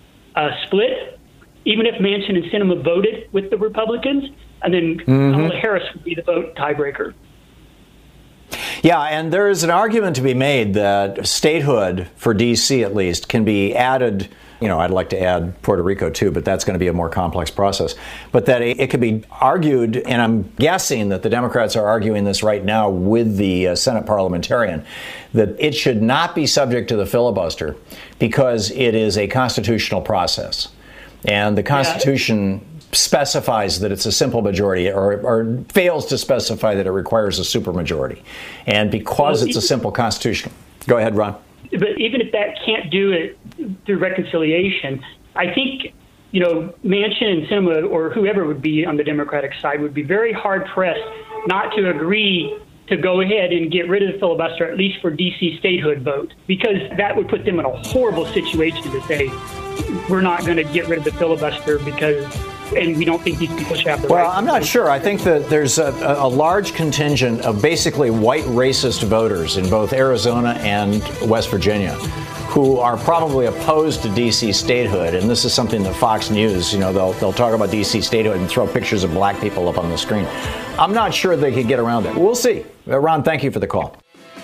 split, even if Manchin and Sinema voted with the Republicans, and then Kamala Harris would be the vote tiebreaker. Yeah, and there is an argument to be made that statehood, for D.C. at least, can be added. I'd like to add Puerto Rico too, but that's going to be a more complex process. But that it could be argued, and I'm guessing that the Democrats are arguing this right now with the Senate parliamentarian, that it should not be subject to the filibuster because it is a constitutional process. And the Constitution specifies that it's a simple majority or fails to specify that it requires a supermajority. And because it's a simple constitutional. Go ahead, Ron. But even if that can't do it through reconciliation, I think, Manchin and Sinema or whoever would be on the Democratic side would be very hard-pressed not to agree to go ahead and get rid of the filibuster, at least for D.C. statehood vote, because that would put them in a horrible situation to say, we're not going to get rid of the filibuster and we don't think these people should have the right. Well, I'm not sure. I think that there's a large contingent of basically white racist voters in both Arizona and West Virginia who are probably opposed to D.C. statehood, and this is something that Fox News, they'll talk about D.C. statehood and throw pictures of black people up on the screen. I'm not sure they could get around it. We'll see. Ron, thank you for the call.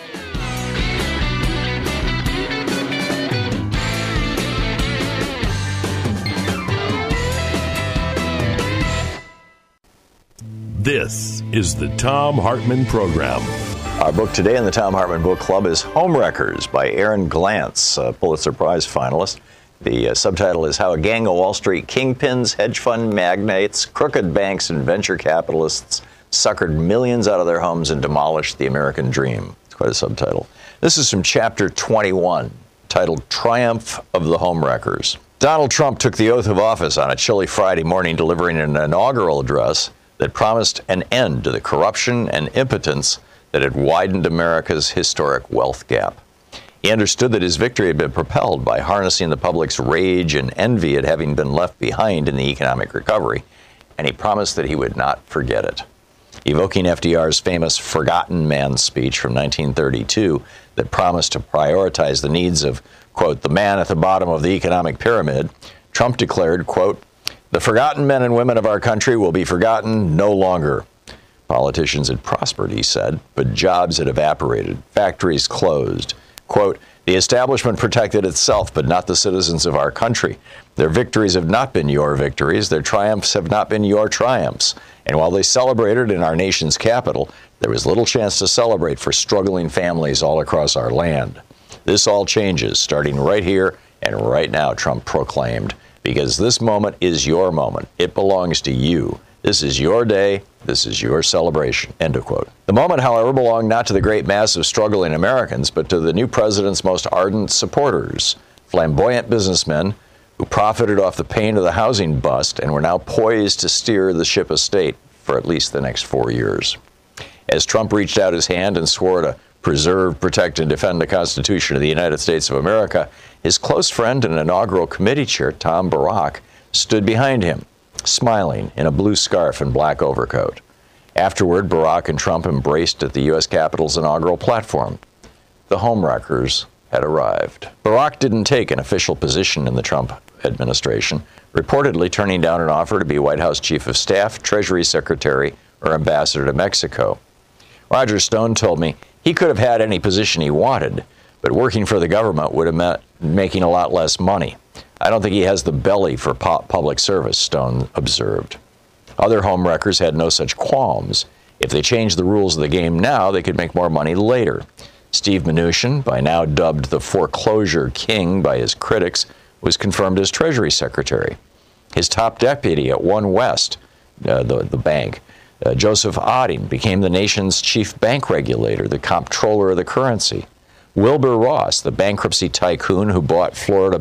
This is the Thom Hartmann Program. Our book today in the Thom Hartmann Book Club is Homewreckers by Aaron Glantz, a Pulitzer Prize finalist. The subtitle is How a Gang of Wall Street Kingpins, Hedge Fund Magnates, Crooked Banks, and Venture Capitalists suckered millions out of their homes and demolished the American Dream. It's quite a subtitle. This is from Chapter 21, titled Triumph of the Homewreckers. Donald Trump took the oath of office on a chilly Friday morning, delivering an inaugural address that promised an end to the corruption and impotence that had widened America's historic wealth gap. He understood that his victory had been propelled by harnessing the public's rage and envy at having been left behind in the economic recovery, and he promised that he would not forget it. Evoking FDR's famous Forgotten Man speech from 1932 that promised to prioritize the needs of, quote, the man at the bottom of the economic pyramid, Trump declared, quote, the forgotten men and women of our country will be forgotten no longer. Politicians had prospered, he said, but jobs had evaporated, factories closed. Quote, the establishment protected itself, but not the citizens of our country. Their victories have not been your victories. Their triumphs have not been your triumphs. And while they celebrated in our nation's capital, there was little chance to celebrate for struggling families all across our land. This all changes, starting right here and right now, Trump proclaimed, because this moment is your moment. It belongs to you. This is your day. This is your celebration. End of quote. The moment, however, belonged not to the great mass of struggling Americans, but to the new president's most ardent supporters, flamboyant businessmen who profited off the pain of the housing bust and were now poised to steer the ship of state for at least the next 4 years. As Trump reached out his hand and swore to preserve, protect, and defend the Constitution of the United States of America, his close friend and inaugural committee chair, Tom Barrack, stood behind him, smiling in a blue scarf and black overcoat. Afterward, Barrack and Trump embraced at the U.S. Capitol's inaugural platform. The homewreckers had arrived. Barrack didn't take an official position in the Trump administration, reportedly turning down an offer to be White House Chief of Staff, Treasury Secretary, or Ambassador to Mexico. Roger Stone told me he could have had any position he wanted, but working for the government would have meant making a lot less money. I don't think he has the belly for public service, Stone observed. Other homewreckers had no such qualms. If they changed the rules of the game now, they could make more money later. Steve Mnuchin, by now dubbed the foreclosure king by his critics, was confirmed as Treasury Secretary. His top deputy at One West, the bank, Joseph Otting, became the nation's chief bank regulator, the comptroller of the currency. Wilbur Ross, the bankruptcy tycoon who bought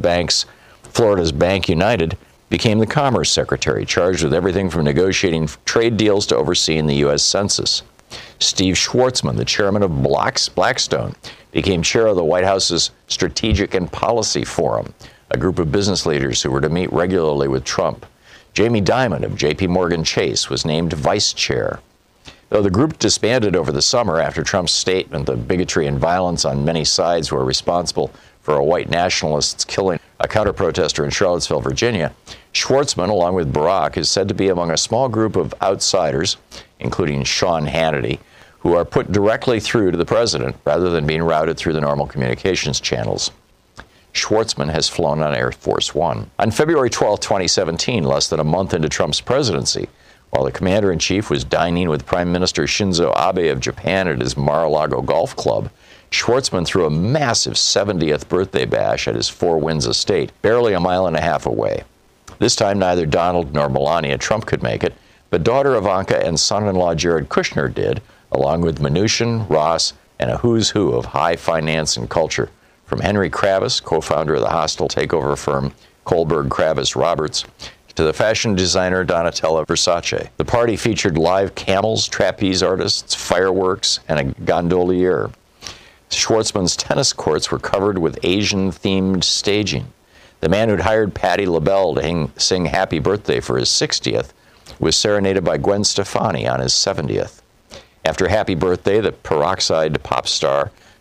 Florida's Bank United, became the Commerce Secretary, charged with everything from negotiating trade deals to overseeing the U.S. Census. Steve Schwarzman, the chairman of Blackstone, became chair of the White House's Strategic and Policy Forum, a group of business leaders who were to meet regularly with Trump. Jamie Dimon of J.P. Morgan Chase was named vice chair. Though the group disbanded over the summer after Trump's statement that bigotry and violence on many sides were responsible for a white nationalist's killing a counter-protester in Charlottesville, Virginia, Schwarzman, along with Barrack, is said to be among a small group of outsiders, including Sean Hannity, who are put directly through to the president rather than being routed through the normal communications channels. Schwarzman has flown on Air Force One. On February 12, 2017, less than a month into Trump's presidency, while the commander-in-chief was dining with Prime Minister Shinzo Abe of Japan at his Mar-a-Lago golf club, Schwarzman threw a massive 70th birthday bash at his Four Winds estate, barely a mile and a half away. This time, neither Donald nor Melania Trump could make it, but daughter Ivanka and son-in-law Jared Kushner did, along with Mnuchin, Ross, and a who's who of high finance and culture, from Henry Kravis, co-founder of the hostile takeover firm Kohlberg Kravis Roberts, to the fashion designer Donatella Versace. The party featured live camels, trapeze artists, fireworks, and a gondolier. Schwarzman's tennis courts were covered with Asian-themed staging. The man who'd hired Patti LaBelle to sing Happy Birthday for his 60th was serenaded by Gwen Stefani on his 70th. After Happy Birthday, the peroxide pop star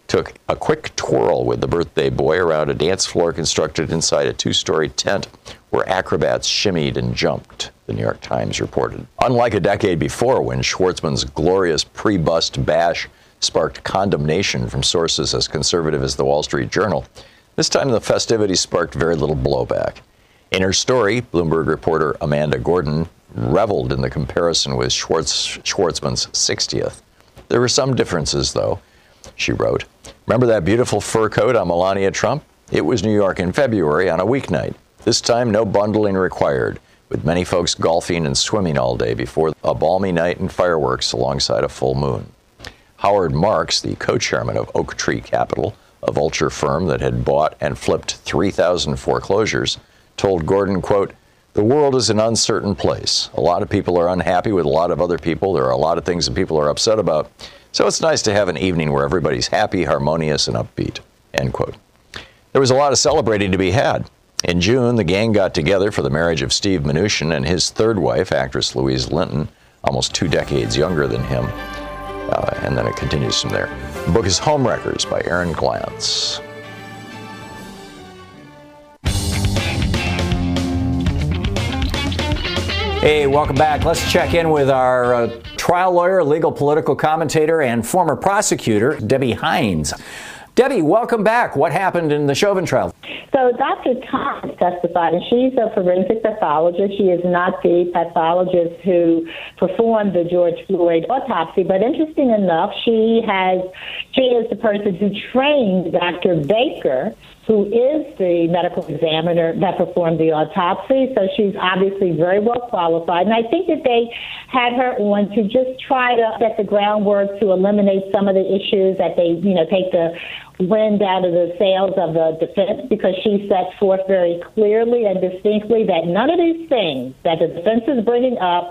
took a quick twirl with the birthday boy around a dance floor constructed inside a 2-story tent where acrobats shimmied and jumped, the New York Times reported. Unlike a decade before, when Schwartzman's glorious pre-bust bash sparked condemnation from sources as conservative as the Wall Street Journal, this time the festivities sparked very little blowback. In her story, Bloomberg reporter Amanda Gordon reveled in the comparison with Schwartzman's 60th. There were some differences, though, she wrote. Remember that beautiful fur coat on Melania Trump? It was New York in February on a weeknight. This time, no bundling required, with many folks golfing and swimming all day before a balmy night and fireworks alongside a full moon. Howard Marks, the co-chairman of Oak Tree Capital, a vulture firm that had bought and flipped 3,000 foreclosures, told Gordon, quote, "The world is an uncertain place. A lot of people are unhappy with a lot of other people. There are a lot of things that people are upset about. So it's nice to have an evening where everybody's happy, harmonious, and upbeat," end quote. There was a lot of celebrating to be had. In June, the gang got together for the marriage of Steve Mnuchin and his third wife, actress Louise Linton, almost 2 decades younger than him. And then it continues from there. The book is Homewreckers by Aaron Glantz. Hey, welcome back. Let's check in with our trial lawyer, legal political commentator, and former prosecutor, Debbie Hines. Debbie, welcome back. What happened in the Chauvin trial? So Dr. Thomas testified, and she's a forensic pathologist. She is not the pathologist who performed the George Floyd autopsy. But interesting enough, she is the person who trained Dr. Baker, who is the medical examiner that performed the autopsy. So she's obviously very well qualified. And I think that they had her on to just try to set the groundwork to eliminate some of the issues that they, take the wind out of the sails of the defense, because she set forth very clearly and distinctly that none of these things that the defense is bringing up,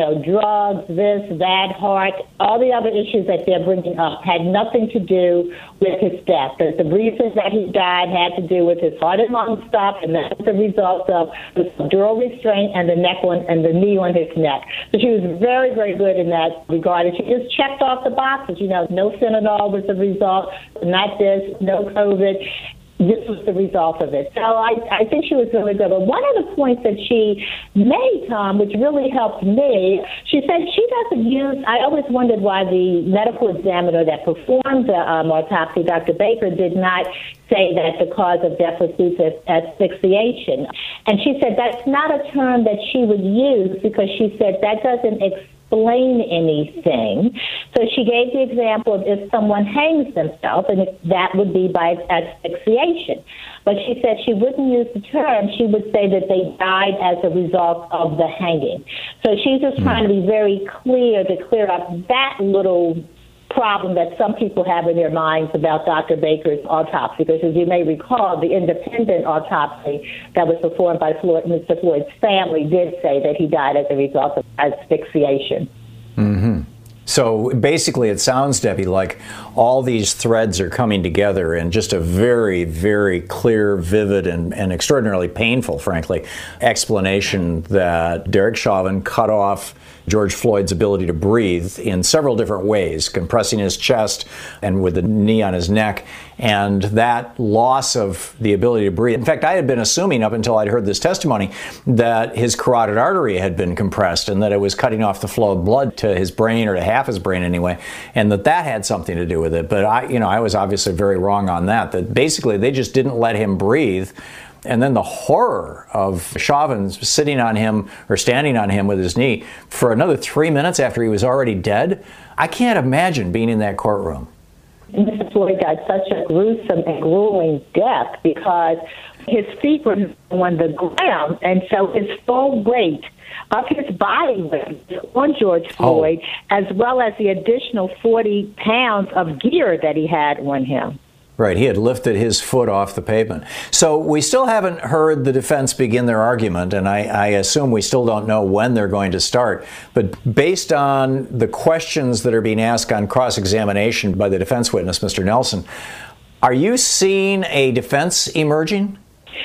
drugs, this, that, heart, all the other issues that they're bringing up had nothing to do with his death. The reason that he died had to do with his heart and lung stuff, and that's the result of the subdural restraint and the knee on his neck. So she was very, very good in that regard. And she just checked off the boxes. No fentanyl was the result, not this, no COVID. This was the result of it. So I think she was really good. But one of the points that she made, Tom, which really helped me, she said she doesn't use, I always wondered why the medical examiner that performed the autopsy, Dr. Baker, did not say that the cause of death was due to asphyxiation. And she said that's not a term that she would use, because she said that doesn't explain anything. So she gave the example of if someone hangs themselves, and that would be by asphyxiation. But she said she wouldn't use the term. She would say that they died as a result of the hanging. So she's just trying to be very clear to clear up that little problem that some people have in their minds about Dr. Baker's autopsy, because as you may recall, the independent autopsy that was performed by Mr. Floyd's family did say that he died as a result of asphyxiation. Mm-hmm. So basically it sounds, Debbie, like all these threads are coming together in just a very, very clear, vivid, and extraordinarily painful, frankly, explanation that Derek Chauvin cut off George Floyd's ability to breathe in several different ways, compressing his chest and with the knee on his neck, and that loss of the ability to breathe. In fact, I had been assuming up until I'd heard this testimony that his carotid artery had been compressed and that it was cutting off the flow of blood to his brain, or to half his brain anyway, and that had something to do with it. But I was obviously very wrong on that basically they just didn't let him breathe. And then the horror of Chauvin sitting on him or standing on him with his knee for another 3 minutes after he was already dead. I can't imagine being in that courtroom. Mr. Floyd died such a gruesome and grueling death because his feet were on the ground, and so his full weight of his body weight on George Floyd, as well as the additional 40 pounds of gear that he had on him. Right, he had lifted his foot off the pavement. So we still haven't heard the defense begin their argument, and I assume we still don't know when they're going to start. But based on the questions that are being asked on cross-examination by the defense witness, Mr. Nelson, are you seeing a defense emerging?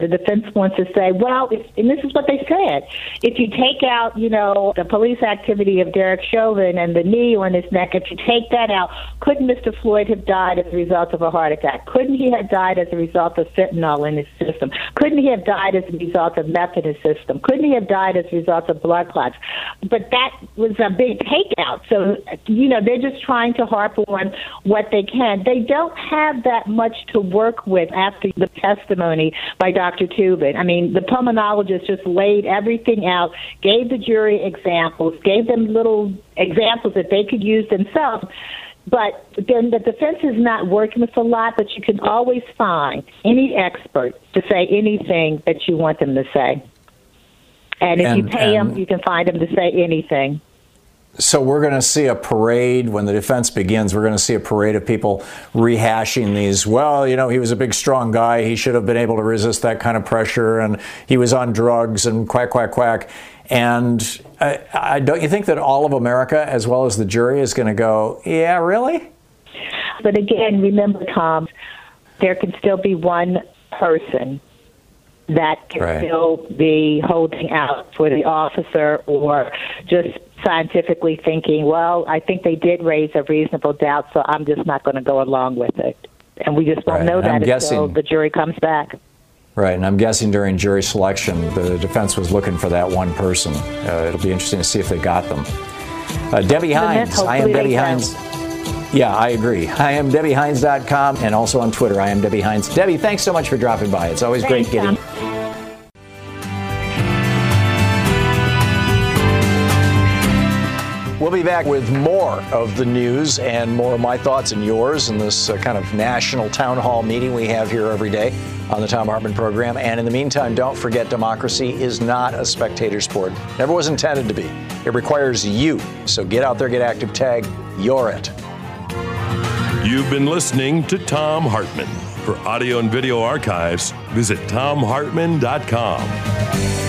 The defense wants to say, well, and this is what they said, if you take out, the police activity of Derek Chauvin and the knee on his neck, if you take that out, couldn't Mr. Floyd have died as a result of a heart attack? Couldn't he have died as a result of fentanyl in his system? Couldn't he have died as a result of meth in his system? Couldn't he have died as a result of blood clots? But that was a big takeout. So, they're just trying to harp on what they can. They don't have that much to work with after the testimony by Dr. Toobin. I mean, the pulmonologist just laid everything out, gave the jury examples, gave them little examples that they could use themselves. But then the defense is not working with a lot, but you can always find any expert to say anything that you want them to say. And if you pay them, you can find them to say anything. So we're going to see a parade when the defense begins. We're going to see a parade of people rehashing these. Well, he was a big, strong guy. He should have been able to resist that kind of pressure. And he was on drugs and quack, quack, quack. And don't you think that all of America, as well as the jury, is going to go, yeah, really? But again, remember, Tom, there can still be one person that can still be holding out for the officer or just scientifically thinking, well, I think they did raise a reasonable doubt, so I'm just not going to go along with it. And we just won't know that until the jury comes back. Right, and I'm guessing during jury selection, the defense was looking for that one person. It'll be interesting to see if they got them. Debbie Hines. I am Debbie Hines. Yeah, I agree. I am DebbieHines.com and also on Twitter. I am Debbie Hines. Debbie, thanks so much for dropping by. It's always great getting. We'll be back with more of the news and more of my thoughts and yours in this kind of national town hall meeting we have here every day on the Thom Hartmann program. And in the meantime, don't forget, democracy is not a spectator sport. Never was intended to be. It requires you. So get out there, get active, tag, you're it. You've been listening to Thom Hartmann. For audio and video archives, visit ThomHartmann.com.